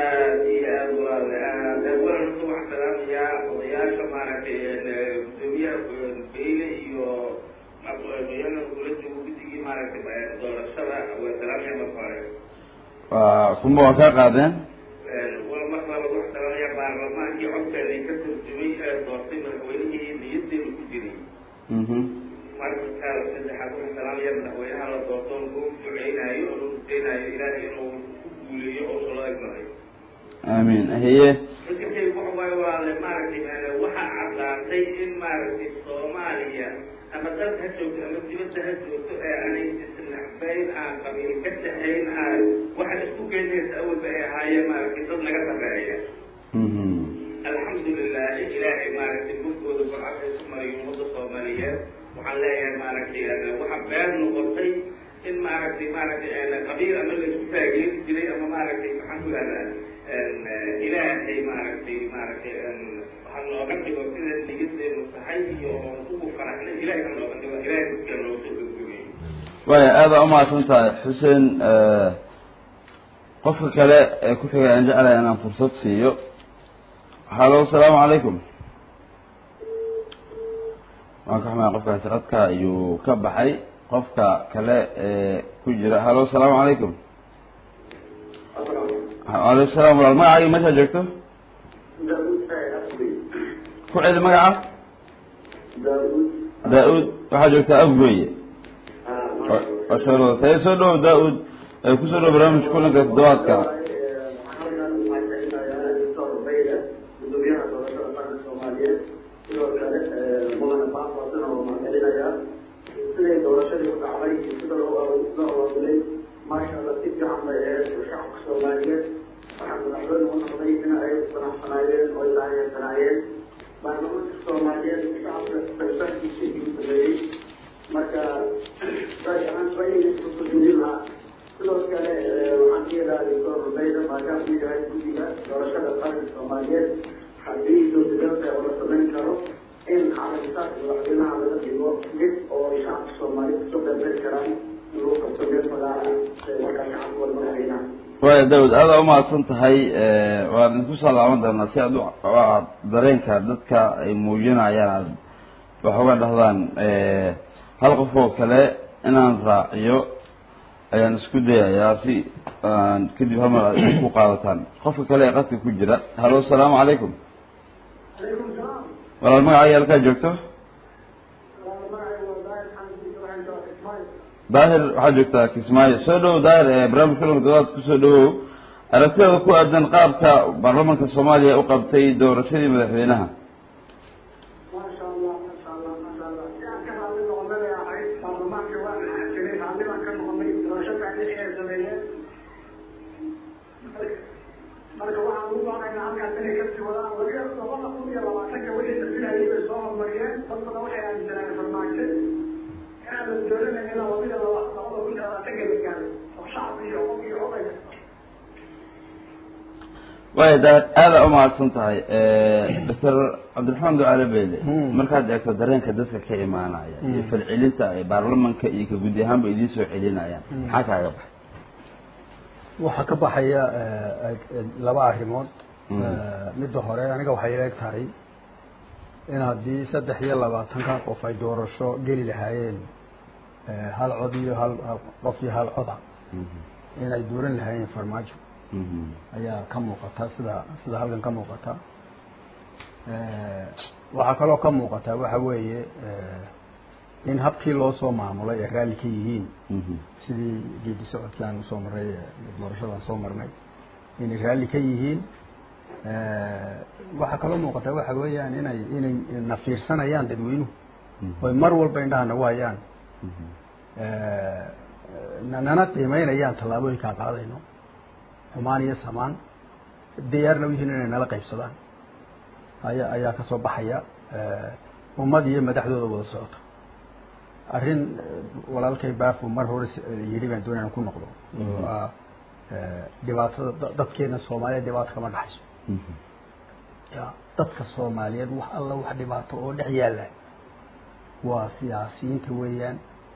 Speaker 1: kuma waa kaa qaadeen
Speaker 6: marlaba wax dalanaya baarlamaankii codkeeda ka turjumay ee doortay madaxweynihii niyadeedu ku jiray marka saddexaad waxa dalanaya madaxweynaha la doorto lagu duceynayo oo lagu deenayo ilaahay inuu ku guuleeyo oo soo egnayo
Speaker 1: amiin hiye
Speaker 6: fikirkay waxa waaye waa le maaragtay waxa caddaatay in maaragtay soomaaliya ama dalka ha joogto ama dibadda ha joogto ee aanay isnacbayn aan qabiil ka tahayn aan waxa isku keenaysa awalba ay ahaayeen maaragtay dad naga sarreeya alxamdulilah ilaahay maaragtay gurkooda burcada isu mariyo ummadda soomaaliyeed waxaan leeyahay maaragtay waxa beer noqotay in maaragtay maaragtay qabiil ama la isku taageeri jiray ama maaragtay maxaan ku ihahdaa ilaahay maaragtay maaragtay waxaa nooga dhigo sida niyadeenu tahay iyo ugu faraxnay ilahay ha nooga dhigo ilahay dadka nooga soo gudgubiyey
Speaker 1: waaya aada umahadsan tahay xuseen qofka kale ee ku xigay aan jeclahay inaan fursad siiyo halo asalaamu calaykum waan ka xumaa qofkaasi qadka ayuu ka baxay qofka kale ee ku jira halo asalaamu calaykum waaleykum salaam walaal magacaaga meeshaa joogto ku celi magaca daa-uud waxaa joogtaa afgooye sae soo dhow daa-uud kusoo dhow barnaamij kulanka toddobaadka waaya daawud aada umahadsan tahay waan idinku soo laaban doonaa si aad aad dareenka dadka ay muujinayaan aad wax uga dhahdaan hal qof oo kale inaan raaciyo ayaan isku dayayaa si kadib hal mar aad ku qaadataan qofka kale ee qadka ku jira halo asalaamu calaykum walaal magacaaga halkaa joogto daahir waxaa joogtaa kismaayo soo dhowow daahir ee barnaamij kulanka toddobaadka kusoo dhawow aragtiyada ku aadan qaabka baarlamaanka soomaaliya u qabtay doorashadii madaxweynaha
Speaker 7: maasha allah maasha allah maasha allah si aan ka raali noqonay ahayd baarlamaanka waa jiray raalli baan ka noqonay doorashada ay sameeyeen marka waxaan ugu baaqaynaa halkaas inay kasii wadaan waliba labada kun iyo labaatanka wixii safilayay bay soo hormariyeen dad badan waxay aaminsaneen farmaajo inaadan dooranayna waliba labada kun iyo labaatanka la gaaray oo shacbi iyo qof iyo odayga
Speaker 1: waaya daahir aada umahadsan tahay doctor cabdiraxmaan ducaale beyle markaad eegto dareenka dadka ka imaanaya iyo falcelinta ay baarlamanka iyo ka gudi ahaanba idiin soo celinayaan maxaa kaaga baxay
Speaker 4: waxaa ka baxaya laba arrimood midda hore aniga waxay leeg tahay in haddii saddex iyo labaatanka qof ay doorasho geli lahaayeen hal cod iyo hal qof iyo hal coda inay dooran lahaayeen farmaajo ayaa ka muuqata sida sida halkan ka muuqata waxaa kaloo ka muuqata waxa weeye in habkii loo soo maamulay ay raalli ka yihiin sidii geedi socodkii aan usoo marray doorashadaan soo marnay inay raalli ka yihiin waxaa kaloo muuqata waxa weeyaan inay inay na fiirsanayaan dadweynuhu oy mar walba indhahana waayaan nana qiimeynayaan tallaabooyinkaan qaadayno xumaan iyo samaan diyaarna wihiin inay nala qaybsadaan ayaa ayaa kasoo baxaya ummad iyo madaxdooda wada socota arrin walaalkay baafo mar hore yidhi baan doonaya ku noqdo oo ah dhibaatada dadkeena soomaaliyeed dhibaato kama dhaxayso ya dadka soomaaliyeed wax alla wax dhibaato oo dhex yaalla waa siyaasiyiinta weeyaan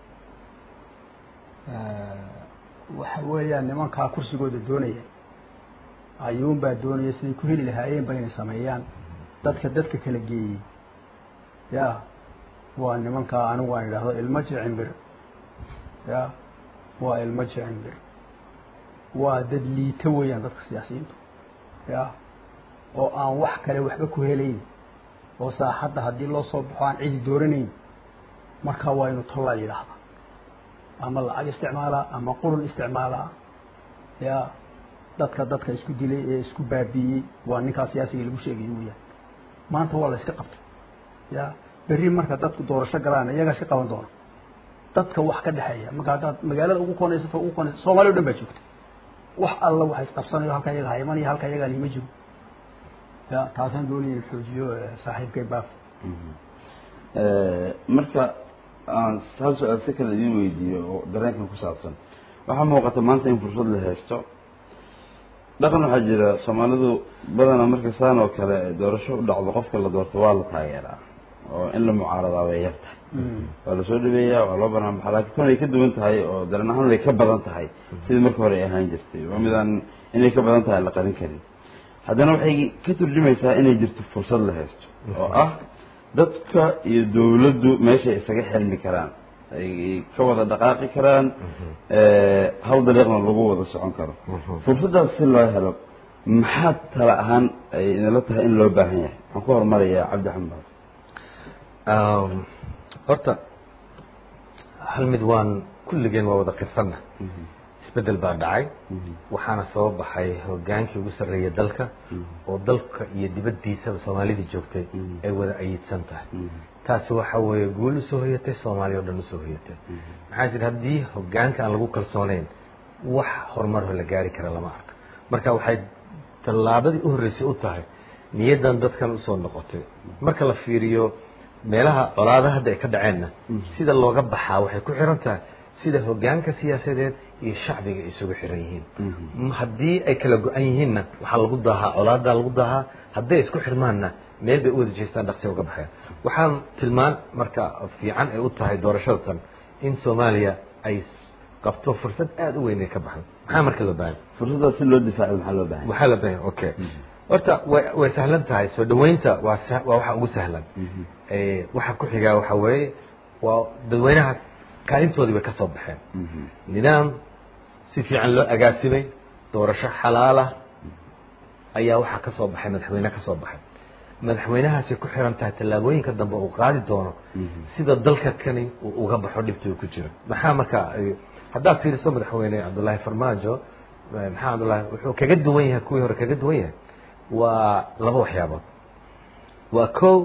Speaker 4: waxa weeyaan nimankaa kursigooda doonaya ayuun baa doonaya siday ku heli lahaayeen ba inay sameeyaan dadka dadka kala geeyey ya waa nimankaa anigu aan idhaahdo ilmo jicimbir ya waa ilmo jicimbir waa dad liito weeyaan dadka siyaasiyiintu ya oo aan wax kale waxba ku helayn oo saaxadda haddii loo soo baxo aan cidi dooranayn markaa waa inu tollaa yidhaahda ama lacag isticmaalaa ama qurun isticmaalaa ya dadka dadka isku dilay ee isku baabiiyey waa ninkaa siyaasiga lagu sheegayo weyaan maanta waa la iska qabtay ya berri marka dadku doorasho galaan iyagaa iska qaban doona dadka wax ka dhexeeya marka haddaad magaalada ugu koonaysato ugu koonaysa soomaaliya o dhan baa joogta wax alla waxa isqabsanayo halka iyaga hayman iyo halka iyagaan ima jiro ya taasaan doonaya in xoojiyo saaxiibkay baaf
Speaker 1: marka aan hal su-aal si kale idiin weydiiyo oo dareenkan ku saabsan waxaa muuqata maanta in fursad la haysto dhaqan waxaa jira soomaalidu badanaa marka saan oo kale doorasho u dhacdo qofka la doorto waa la taageeraa oo in la mucaaradaa way yar tahay waa lasoo dhaweeyaa waa loo banaanbaxa laakiin tan ay ka duwan tahay oo dareen ahaan way ka badan tahay sidii marka hore ay ahaan jirtay waa midaan inay ka badan tahay la qarin karin haddana waxay ka turjumaysaa inay jirto fursad la haysto oo ah dadka iyo dawladdu meeshay isaga xirmi karaan ay ka wada dhaqaaqi karaan hal dariiqna lagu wada socon karo fursadaas si loo helo maxaa tala ahaan ay inala tahay in loo baahan yahay waxaan ku horumarayaa cabdi xambal
Speaker 5: horta hal mid waan kulligeen waa wada qirsanna isbedel baa dhacay waxaana soo baxay hogaankii ugu sarreeyay dalka oo dalka iyo dibaddiisaba soomaalidii joogtay ay wada ayidsan tahay taasi waxa weeye guul usoo hoyatay soomaaliya oo dhan usoo hoyatay maxaa jira haddii hogaanka aan lagu kalsooneyn wax horumarho la gaari kara lama arko marka waxay tallaabadii u horreysay u tahay niyaddan dadkan usoo noqotay marka la fiiriyo meelaha colaadaha hadda ay ka dhaceenna sida looga baxaa waxay ku xiran tahay sida hogaanka siyaasadeed iyo shacbiga ay isugu xiran yihiin haddii ay kala go-an yihiinna waxaa lagu daahaa colaadaa lagu daahaa hadday isku xirmaanna meel bay u wada jeestaan dhaqsi uga baxeen waxaan tilmaan marka fiican ay u tahay doorashada tan in soomaaliya ay qabto fursad aada u weyn ay ka baxdo maxaa marka loo baahan
Speaker 1: fursaddaas si loo difaaco maxaa loo baahan
Speaker 5: maxaa loo baahan okay horta way way sahlan tahay soo dhaweynta waa waa waxa ugu sahlan ee waxa ku xiga waxa weeye waa dadweynaha kaalintoodii bay ka soo baxeen nidaam si fiican loo agaasimay doorasho xalaal ah ayaa waxaa ka soo baxay madaxweyne ka soo baxay madaxweynahaasi ku xiran tahay tallaabooyinka dambe uu qaadi doono sida dalka kani uu uga baxo dhibta uu ku jiro maxaa marka haddaad fiiriso madaxweyne cabdullaahi farmaajo maxaa cabdullaahi wuxuu kaga duwan yahay kuwii hore kaga duwan yahay waa laba waxyaabood waa kow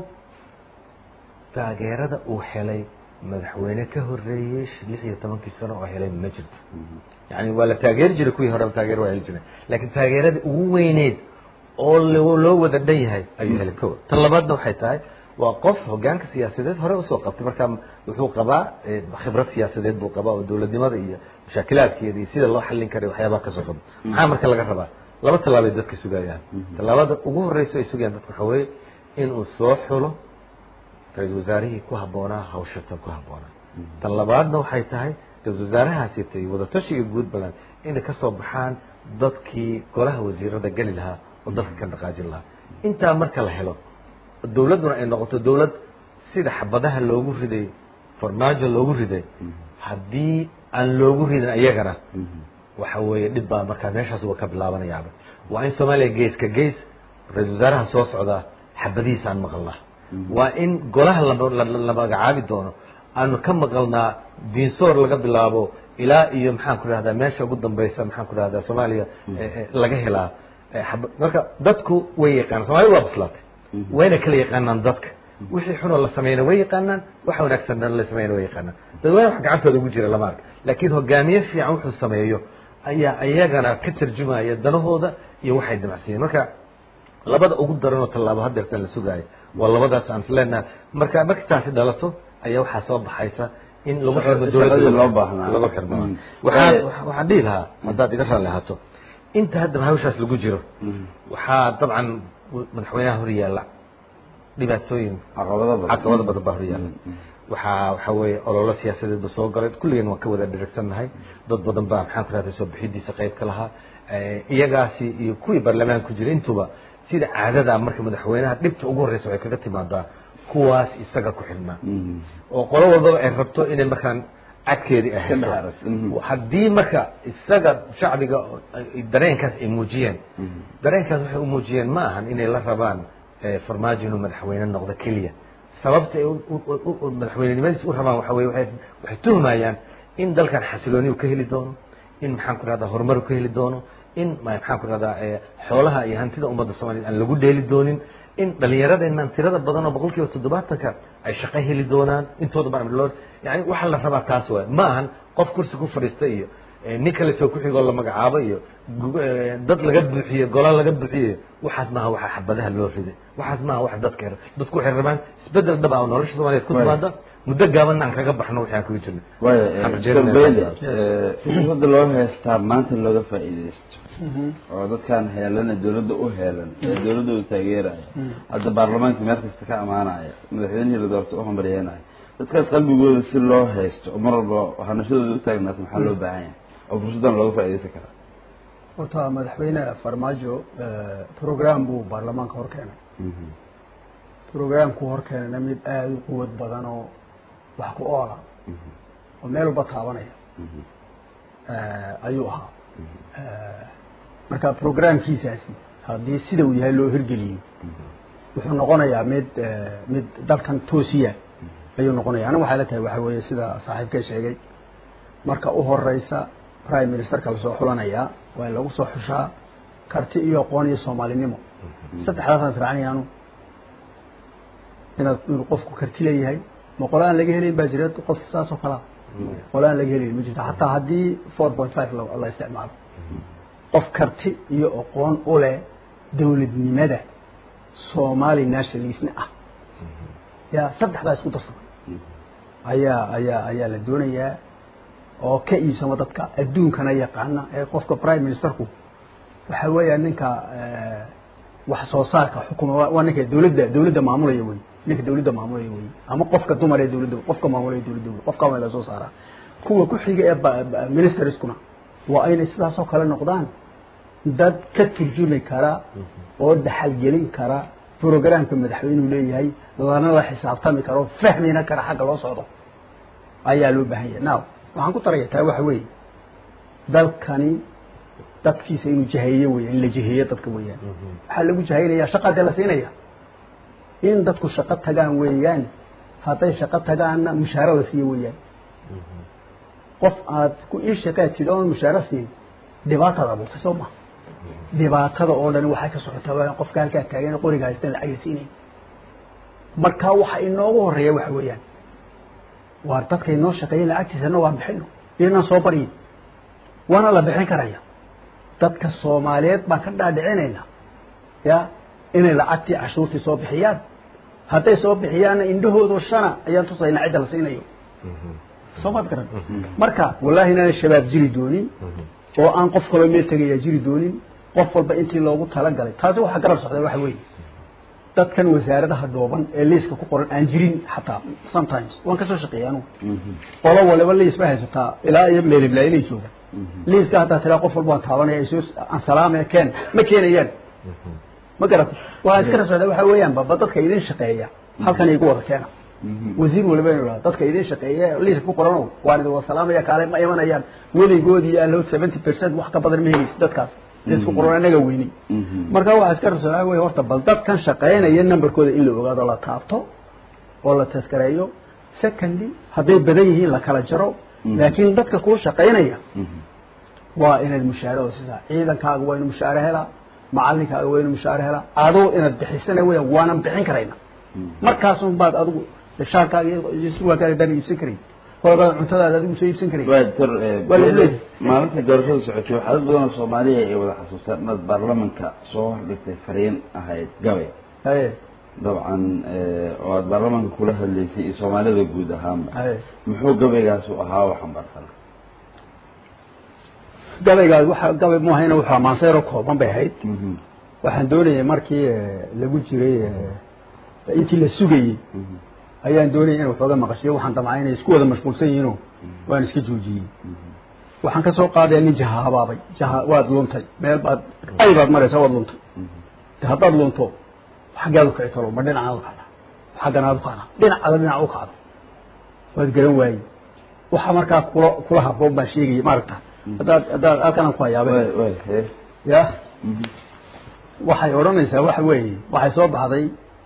Speaker 5: taageerada uu helay madaxweyne ka horeeyey lix iyo tobankii sano oo helay ma jirto yani waa la taageeri jiray kuwii hore taageero waa heli jiray laakiin taageeradii ugu weyneed oo loo wada dhan yahay ayuu helay kow tan labaadna waxay tahay waa qof hogaanka siyaasadeed hore usoo qabtay marka wuxuu qabaa khibrad siyaasadeed buu qabaa oo dowladnimada iyo mashaakilaadkeeda iyo sida loo xallin karay waxyaabaha kasoo qabay maxaa marka laga rabaa laba tallaabay dadka sugayaan tallaabada ugu horeysa ay sugayaan dadka waxa weeye inuu soo xulo ra-iisul wasaarihii ku habboonaa hawshatan ku habboonaa tan labaadna waxay tahay ra-iisul wasaarahaasitay wadatashiga guud badan inay ka soo baxaan dadkii golaha wasiirada geli lahaa oo dalka ka dhaqaajin lahaa intaa marka la helo dawladduna ay noqoto dawlad sida xabadaha loogu riday farmaajo loogu riday haddii aan loogu ridin ayagana waxa weeye dhib baa markaa meeshaas waa ka bilaabanayaaba waa in soomaaliya gees ka gees ra-iisul wasaaraha soo socdaa xabadihiisa aan maqalnaa waa in golaha la magacaabi doono aanu ka maqalnaa diinsoor laga bilaabo ilaa iyo maxaan ku rahdaa meesha ugu dambeysa maxaan ku rahdaa soomaaliya laga helaa marka dadku way yaqaanaan soomaalida waa bislaatay wayna kala yaqaanaan dadka wixii xunoo la sameeyna way yaqaanaan waxa wanaagsan la sameeyna way yaqaanaan dadweyne wax gacantooda ugu jira lama arka laakiin hogaamiye fiican wuxuu sameeyo ayaa iyagana ka tarjumaya danahooda iyo waxay damacsiiyeen marka labada ugu daranoo tallaabo hadeertan la sugaayo waa labadaas aan isleenaha marka markii taasi dhalato ayaa waxaa soo baxaysa in lagu xirmo dowladda
Speaker 1: loo baahnaa
Speaker 5: lagu xirmo waxaan waxaan dhihi lahaa haddaad iga raalli ahaato inta haddaba hawshaas lagu jiro waxaa dabcan madaxweynaha hor yaalla dhibaatooyin caqabado badan baa hor yaalla waxaa waxaa weeye ololo siyaasadeed ba soo galay kulligeen waan ka wada dheragsannahay dad badan baa maxaan ku rahday soo bixidiisa qayb ka lahaa iyagaasi iyo kuwii baarlamaanka ku jiray intuba sida caadada marka madaxweynaha dhibta ugu horreysa waxay kaga timaadaa kuwaas isaga ku xidhnaa oo qolo walbaba ay rabto inay markaan cadkeedii ahayd haddii marka isaga shacbiga dareenkaas ay muujiyeen dareenkaas waxay u muujiyeen ma ahan inay la rabaan farmaajo inuu madaxweyne noqdo keliya sababta ay madaxweynenimadiis u rabaan waxa weye waxay tuhmayaan in dalkan xasilooni uu ka heli doono in maxaan ku rahdaa horumar uu ka heli doono in maxaan ku rahdaa xoolaha iyo hantida ummadda soomaliya aan lagu dheeli doonin in dhallinyaradeenan tirada badan oo boqol kiiba toddobaatanka ay shaqo heli doonaan intooda ba loo yani waxaa la rabaa taas waay ma ahan qof kursi ku fadhiista iyo nin kaleto ku xigoo la magacaabo iyo dad laga buuxiye gola laga buuxiye waxaas maaha waxa xabadaha loo riday waxaas maaha wax dadka dadku waxay rabaan isbedel dhab ah oo nolosha soomaaliyeed ku timaada muddo gaabanna aan kaga baxno wixii aan kaga jirnay
Speaker 1: fursada loo heestaa maanta looga faa'iidaysto oo dadkaan heelana dawladda u heelan ee dawladda u taageeraya hadda baarlamaanka meel kasta ka amaanaya madaxweynihii la doorto u hambaryeenaya dadkaas qalbigooda si loo haysto oo mar walba hanashadooda u taagnaato maxaa loo baahan yahay oo fursaddan looga faa'iidaysan karaa
Speaker 4: horta madaxweyne farmaajo program buu baarlamaanka hor keenay programku horkeenana mid aada u quwad badan oo wax ku oola oo meel walba taabanaya ayuu ahaa marka programkiisaasi haddii sida uu yahay loo hirgeliyo wuxuu noqonayaa mid mid dalkan toosiya ayuu noqonaya aniga waxay la tahay waxa weeye sida saaxiibkay sheegay marka u horeysa prime ministerka lasoo xulanayaa waa in lagu soo xushaa karti iyo aqoon iyo soomaalinimo saddexdaasaan israacinayaanu inaad inuu qofku karti leeyahay ma qolo aan laga helayn baa jira qof saas oo kalaa qolo aan laga helayn ma jirto xataa haddii four point five la isticmaalo qof karti iyo aqoon u leh dawladnimada Somali nationalism ah ya saddexdaas isku darsamay ayaa ayaa ayaa la doonayaa oo ka iibsama dadka adduunkana yaqaana ee qofka prime ministerku waxa weeyaan ninka wax soo saarka xukuma waa ninka dawladda dawladda maamulaya weey ninka dawladda maamulaya weey ama qofka dumar ee dawladda qofka maamulaya dawladda qofka waa la soo saaraa kuwa ku xiga ee ministeriskuna waa inay sidaas oo kale noqdaan dad ka turjumi kara oo dhaxal gelin kara programka madaxweynuhu leeyahay lana la xisaabtami karo fahmina kara xagga loo socdo ayaa loo baahan yahay now waxaan ku tarayaa taa waxa weeye dalkani dadkiisa inuu jaheeyo weeyaan in la jaheeyo dadka weeyaan waxaa lagu jahaynayaa shaqada la siinaya in dadku shaqo tagaan weeyaan hadday shaqo tagaana mushaara la siiyo weeyaan qof aad ku ii shaqaatid oo mushaara siin dhibaatada buu soo ma dhibaatada oo dhan waxay ka socotaa waa qofka halka taagan qoriga haystaan lacag siinay marka waxa inoogu horeeya waxa weeyaan waa dadka inoo shaqeeyay lacagtiisana waa bixino inaan soo bariyo waana la bixin karaya dadka Soomaaliyeed baa ka dhaadhicinayna ya inay lacagtii cashuurtii soo bixiyaan hadday soo bixiyaan indhahooda shana ayaan tusayna cid la siinayo Soomaad garan marka wallahi inaan shabaab jiri doonin oo aan qof kale meel tagaya jiri doonin qof walba intii loogu tala galay taasi waxa garab socday waxa weeye dadkan wasaaradaha dhooban ee liiska ku qoran aan jirin xataa sometimes waan ka soo shaqeeyaan qolo waliba liis ba haysataa ilaa iyo leelib leelay jooga liiska hataa tira qof walba taabanaya isoo aan salaamay keen ma keenayaan ma garato waa iska socday waxa weeyaan baba dadka idin shaqeeya halkan ay ugu wada keena wasiir waliba inuu dadka idin shaqeeya liiska ku qoran waa idin wada salaamaya kaale ma imanayaan weligoodii yaa loo seventy percent wax ka badan ma helaysid dadkaas isku qoran anaga weyni marka waxa iska rasaay way horta bal dadkan shaqeynaya numberkooda in la ogaado la taabto oo la taskareeyo secondly haday badan yihiin la kala jaro laakiin dadka ku shaqeynaya waa inaad mushaaro sida ciidankaaga waa inuu mushaaro hela macallinkaaga waa inuu mushaaro hela adoo inaad bixisana weeyaan waana bixin karayna markaas un baad adigu shaarkaaga iyo suwaalkaaga dan iibsan karay walaal cuntadaada adigu soo iibsan karay
Speaker 1: waa tar maalinta doorashada socotay waxa dad badan Soomaaliya ay wada xasuustaan in baarlamaanka soo hordhigtay fariin ahayd gabay
Speaker 4: haye
Speaker 1: dabcan oo baarlamaanka kula hadlaysay Soomaalida guud ahaan muxuu gabaygaas u ahaa waxan bartan
Speaker 4: gabaygaas waxa gabay ma ahayna waxa maansayro kooban bay ahayd waxaan doonayay markii lagu jiray intii la sugayay ayaan doonayay inuu xooga maqashiyo waxaan damacaynay isku wada mashquulsan yihiin waan iska joojiyay waxaan ka soo qaaday nin jahaabay jaha waad luntay meel baad ay baad maraysaa waad luntay haddaad lunto xaggaadu ka italo ma dhinaca u kacda xaggana u kacda dhinaca dhinaca u kacda waad garan waayay waxa markaa kula kula habboon baa sheegay maaragta haddaad haddaad halkan ku hayaabay ya waxay oranaysaa waxa weeye waxay soo baxday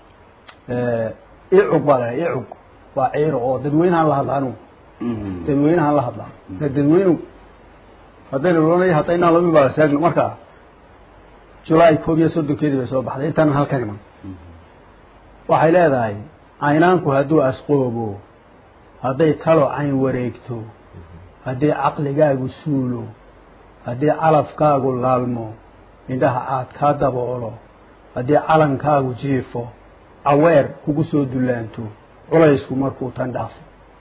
Speaker 4: إعق ولا إعق وعير أو دنوينها الله عنه دنوينها الله عنه دنوينه هذين الولوني هتينا الله بيبقى ساجن مركا جلاي كوبيا سود كذي بس بحد إنت أنا هالكلمة وحيلا ذاي عينانكو هدو أسقوبو هذي تلو عين وريكتو هذي عقل جاي سولو هذي علف كاغو لالمو إنها عاد كذا بقوله هذي علم كاغو جيفو aweer kugu soo dulaanto culaysku markuu tan dhaafo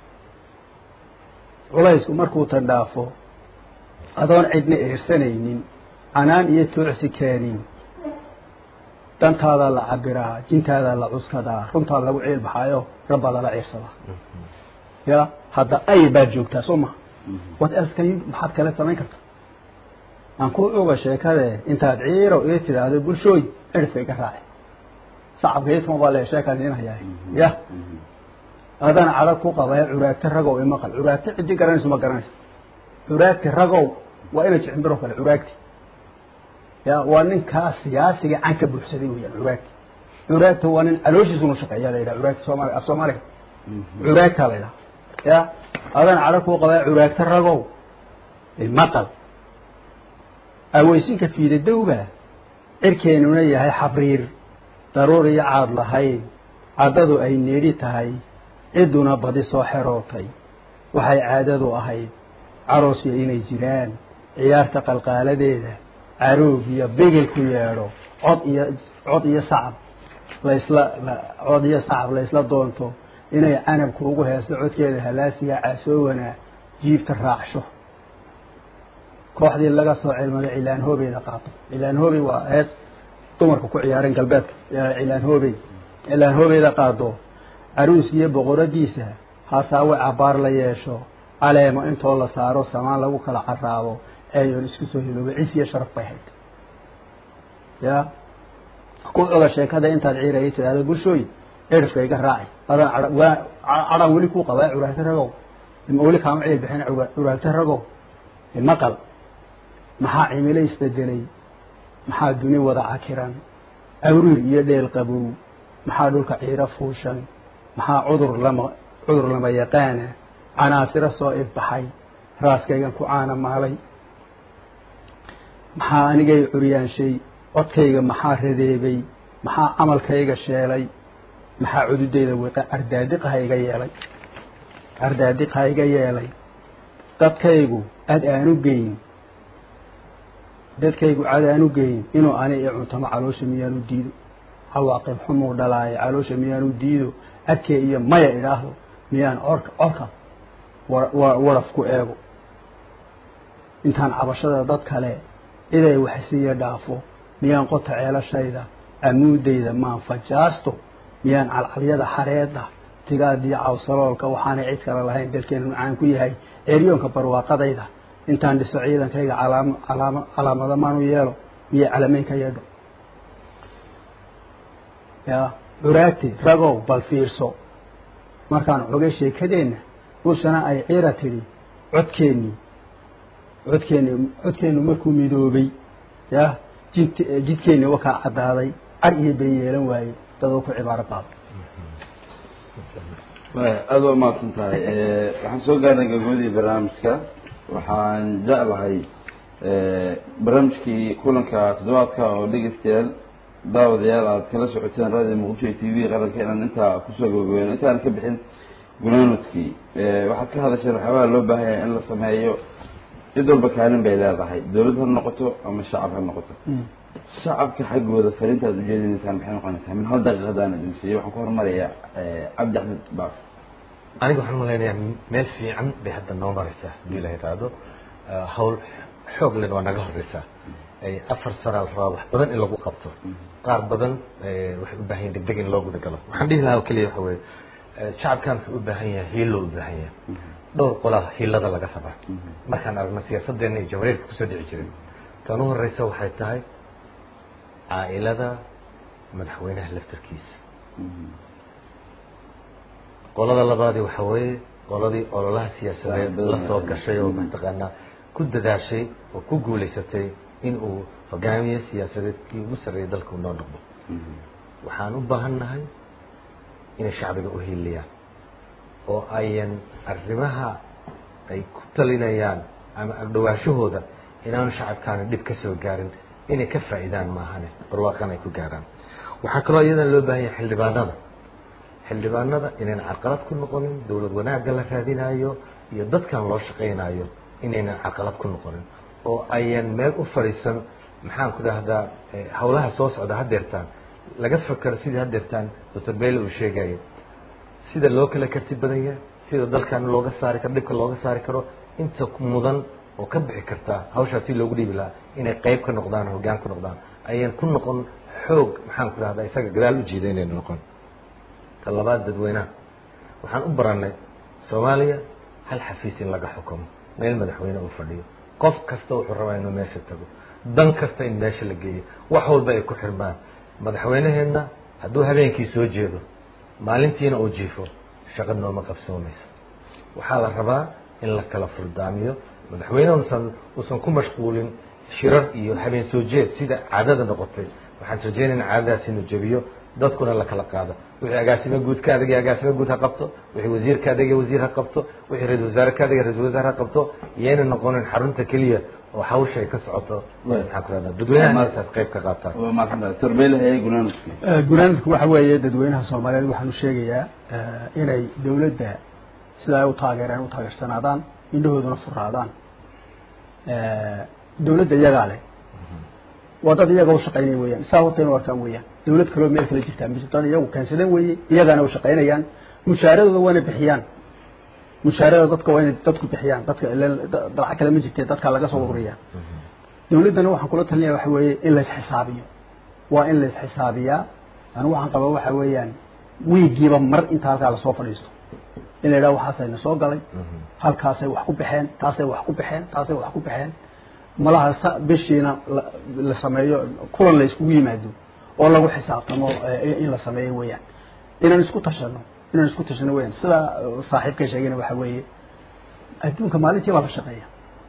Speaker 4: culaysku markuu tan dhaafo adoon cidna eersanaynin anaan iyo tuucsi keenin dantaada la cabiraa jintaada la cuskadaa runtaa lagu ceel baxaayo rabba lala ciirsada ya hadda ay baad joogtaa soo ma what else can you maxaad kale samayn kartaa aan ku oga sheekade intaad ciiro iyo tiraahdo bulshooy cirfay ka raacay صعب هيت ما بالله شيء كان هنا يا يا هذا أنا على كوكا ويا عرات الرجو إما قال عرات عندي كرنس وما كرنس عرات الرجو وإيش عندنا في العرات يا وانين كاس سياسي عنك بحسدي ويا عرات عرات هو أن ألوش يسون شقيا لا عرات سومالي الصومالي عرات هذا يا هذا أنا على كوكا ويا عرات الرجو إما قال أويسين كفيد الدوبة إركينونا يهي حبرير ضروري عاد لهاي عددو أي نيري تهي عدونا بدي صاحروتي وحي عاددو أهي عروسي إيني جيران عيار تقلقالة ديدا عروب يا بيجل كيارو عض يا صعب ليسلا عض يا صعب ليسلا دونتو إني أنا بكروجها سعود كذا هلاسيا عسونا جيب تراعشو kooxdii laga soo cilmada cilaan hoobeeda qaato cilaan hoobe waa hees dumarku ku ciyaareen galbeedka cilaan hoobe cilaan hoobeeda qaado aruus iyo boqoradiisa hasaawe cabaar la yeesho caleemo intoo la saaro samaan lagu kala caraabo ayoon isku soo hiloobe ciis iyo sharaf bay hayd ya ku oga sheekada intaad ciirayay tiraahdo bulshooyin cirifka iga raacay adan ara weli ku qabaa curaata ragow ma weli kaama ciil bixin curaata ragow maqal maxaa cimilo isbedelay maxaa duni wada cakiran awriir iyo dheel qabow maxaa dhulka ciira fuushan maxaa cudur lama cudur lama yaqaana canaasiro soo ibbaxay raaskaygan ku caana maalay maxaa anigay curyaanshay codkayga maxaa radeebay maxaa camalkayga sheelay maxaa cududeyda wiqa ardaadiqha iga yeelay ardaadiqha iga yeelay dadkaygu aad aanu geyn dadkaygu cad aanu geyn inuu ani iyo cuntamo caloosha miyaanu diido cawaaqib xumuu dhalaayo caloosha miyaanu diido adkee iyo maya idhaahdo miyaan orka orka waraf ku eego intaan cabashada dad kale iday waxsiiya dhaafo miyaan qota ceelashayda amuudayda maan fajaasto miyaan calcalyada xareedda tigaadiyo cawsaloolka waxaanay cid kale lahayn dalkeenu macaan ku yahay eeryoonka barwaaqadayda intaan dhiso ciidankayga calaamo calaamo calaamada maanu yeelo miya calameyn ka yeedho ya curaati ragow bal fiirso markaan cogay sheekadeenna ruushana ay ciira tidhi codkeennii codkeennii codkeennu markuu midoobay ya jid jidkeennii wakaa caddaaday ar iyo bay yeelan waaye dadoo ku cibaaro qaado
Speaker 1: aada waa mahadsan tahay waxaan soo gaarnay gabagabadii barnaamijka waxaan jeclahay barnaamijkii kulanka toddobaadka oo dhegeystayaal daawadayaal aad kala socoteen raadiyo muqdisho t v qaranka inaan intaa kusoo gabagabeeno intaan ka bixin gunaanudkii waxaad ka hadasheen waxyaabaha loo baahan yahay in la sameeyo cid walba kaalin bay leedahay dawlad ha noqoto ama shacab ha noqoto shacabka xaggooda fariinta aad ujeedinaysaan maxay noqonaysaa min hal daqiiqada aan idin siiyo waxaan ku hormarayaa cabdi axmed baaf
Speaker 5: aniga waxaan malaynayaa meel fiican bay hadda noo maraysaa hadii la yidhaahdo hawl xoog len waa naga horeysaa afar sana la rabaa wax badan in lagu qabto qaar badan waxay u baahan yihin degdeg in loo guda galo waxaan dhihi lahaa keliya waxa weeye shacabkan wuxuu u baahan yahay hiilo u baahan yahay dhowr qolaa hiilada laga rabaa markaan aragno siyaasaddeena iyo jamhuuriyadka kusoo dhici jiray tan u horeysa waxay tahay caailada madaxweynaha laftarkiisa qolada labaadi waxa weeye qoladii ololaha siyaasadeed la soo gashay oo mataqaanaa ku dadaashay oo ku guulaysatay in uu hogaamiye siyaasadeedkii ugu sarreeyay dalka noo noqdo waxaan u baahannahay inay shacbiga u hiiliyaan oo ayan arrimaha ay ku talinayaan ama agdhawaashahooda inaanu shacabkaana dhib ka soo gaarin inay ka faa'iidaan maahane barwaaqan ay ku gaaraan waxaa kaloo iyadan loo baahan yahay xildhibaanada xildhibaanada inayna carqalad ku noqonin dawlad wanaagga la raadinayo iyo dadkan loo shaqaynayo inaynan carqalad ku noqonin oo ayan meel u fadhiisan maxaan ku dhahdaa hawlaha soo socda hadeertaan laga fakero sidii hadeertaan doctor bayle uu sheegayo sida loo kala karti badan yahay sida dalkan looga saari karo dhibka looga saari karo inta mudan oo ka bixi kartaa hawshaas si loogu dhiibi lahaa inay qayb ka noqdaan hoggaan ku noqdaan ayan ku noqon xoog maxaan ku dhahdaa isaga gadaal u jiida inayna noqon ta labaad dadweynaha waxaan u barannay soomaaliya hal xafiis in laga xukumo meel madaxweyne uu fadhiyo qof kasta wuxuu rabaa inuu meesha tago dan kasta in meesha la geeyo wax walba ay ku xirmaan madaxweyneheenna hadduu habeenkii soo jeedo maalintiina uu jiifo shaqo nooma qabsoomayso waxaa la rabaa in la kala furdaamiyo madaxweynaha uusan uusan ku mashquulin shirar iyo habeen soo jeed sida caadada noqotay waxaan rajaynaynaa caadadaas inuu jabiyo dadkuna la kala qaado wixii agaasimo guud ka adag agaasimo guud ha qabto wixii wasiir ka adag wasiir ha qabto wixii ra'iisul wasaare ka adag ra'iisul wasaare ha qabto iyana noqonin xarunta kaliya oo hawsha ay ka socoto maxaa ku raadna dadweynaha maanta qayb ka qaataan
Speaker 1: waa maaqanta turbeele hay gunaanadki
Speaker 4: gunaanadku waxa weeye dadweynaha Soomaaliyeed waxaan u sheegayaa inay dawladda sida ay u taageeraan u taageersanaadaan indhahooduna furaadaan dawladda iyaga leh wadada iyaga u shaqeynay weeyaan sababtay warkaan weeyaan dawlad kale meel kale jirta midda iyagu kaansadeen weeyay iyagana u shaqeynayaan mushaaradooda wana bixiyaan mushaarada dadka waa inay dadku bixiyaan dadka lacag kale ma jirtay dadka laga soo ururiyaa dawladana waxaan kula talinayaa waxa weeye in la isxisaabiyo waa in la isxisaabiyaa anu waxaan qabaa waxa weeyaan wiigiiba mar inta halka la soo fadhiisto in la yiraahdo waxaas ay soo galay halkaas ay wax ku bixeen taas ay wax ku bixeen taas ay wax ku bixeen malaha bishiina la sameeyo kulan la isku yimaado oo lagu xisaabtamo in la sameeyo weeyaan inaan isku tashano inaan isku tashano weeyaan sida saaxiibka sheegayna waxa weeye adduunka maalintii waa la shaqeeyaa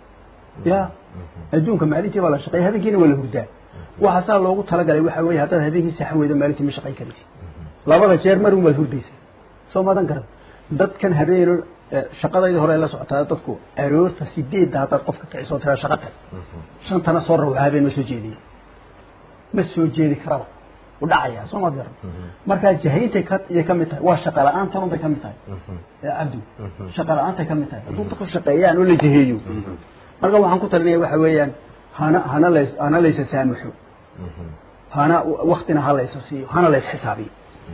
Speaker 4: ya adduunka maalintii waa la shaqeeyaa habeenkiina waa la hurdaa waxa saa loogu talagalay waxa weeye hadda habeenkii saxan weydo maalintii ma shaqeyn karaysid labada jeer mar uma hurdaysa soo madan karo dadkan habeen shaqadayda hore la socotaa dadku aroorta sideed hadda qofka ka soo tira shaqada shantana soo raaw habeen ma soo jeediyo ma soo jeedi karaba u dhacaya soo ma garan marka jahaynta ka iyo kamid tahay waa shaqa la'aan tan bay kamid tahay ee abdu shaqa la'aan tay kamid tahay dadku ku shaqeeyaan oo la jaheeyo marka waxaan ku talinayaa waxa weeyaan hana hana leys hana leys saamaxo hana waqtina halayso siiyo hana leys xisaabiyo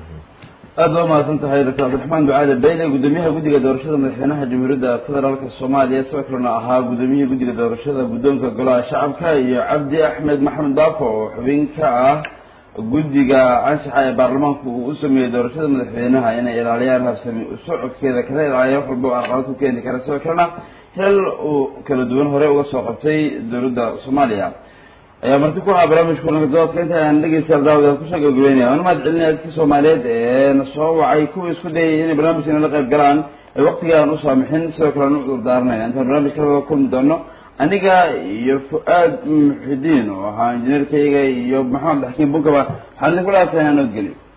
Speaker 1: aad baa mahadsan tahay doctor cabdiraxmaan ducaale beyle gudoomiyaha guddiga doorashada madaxweynaha jamhuuriyadda federaalka soomaaliya sidoo kalena ahaa gudoomiyaha guddiga doorashada guddoonka golaha shacabka iyo cabdi axmed maxamed daafo oo xubin ka ah guddiga anshaxa ee baarlamaanku uu u sameeyey doorashada madaxweynaha inay ilaaliyaan habsami socodkeeda kana ilaaliya wax walba oo aqalad ku keeni kara sidoo kalena hel uu kala duwan hore uga soo qabtay dowladda soomaaliya ayaa marti ku ahaa barnaamijka kulanka doodka inta aan dhegeystayaal daawada kusoo gabagabeynaya waana mahad celinaya dadkii soomaaliyeed ee na soo wacay kuwii isku dayay inay barnaamijka nala qayb galaan ee waqtiga aan u saamixin sidoo kale aan u cudurdaaranayna intaan barnaamijka laga kulmi doono aniga iyo fu'aad muxidiin oo ahaa injineerkayga iyo maxamed xakiim bunkaba waxaan idinku dhaafay inaan nabadgeliyo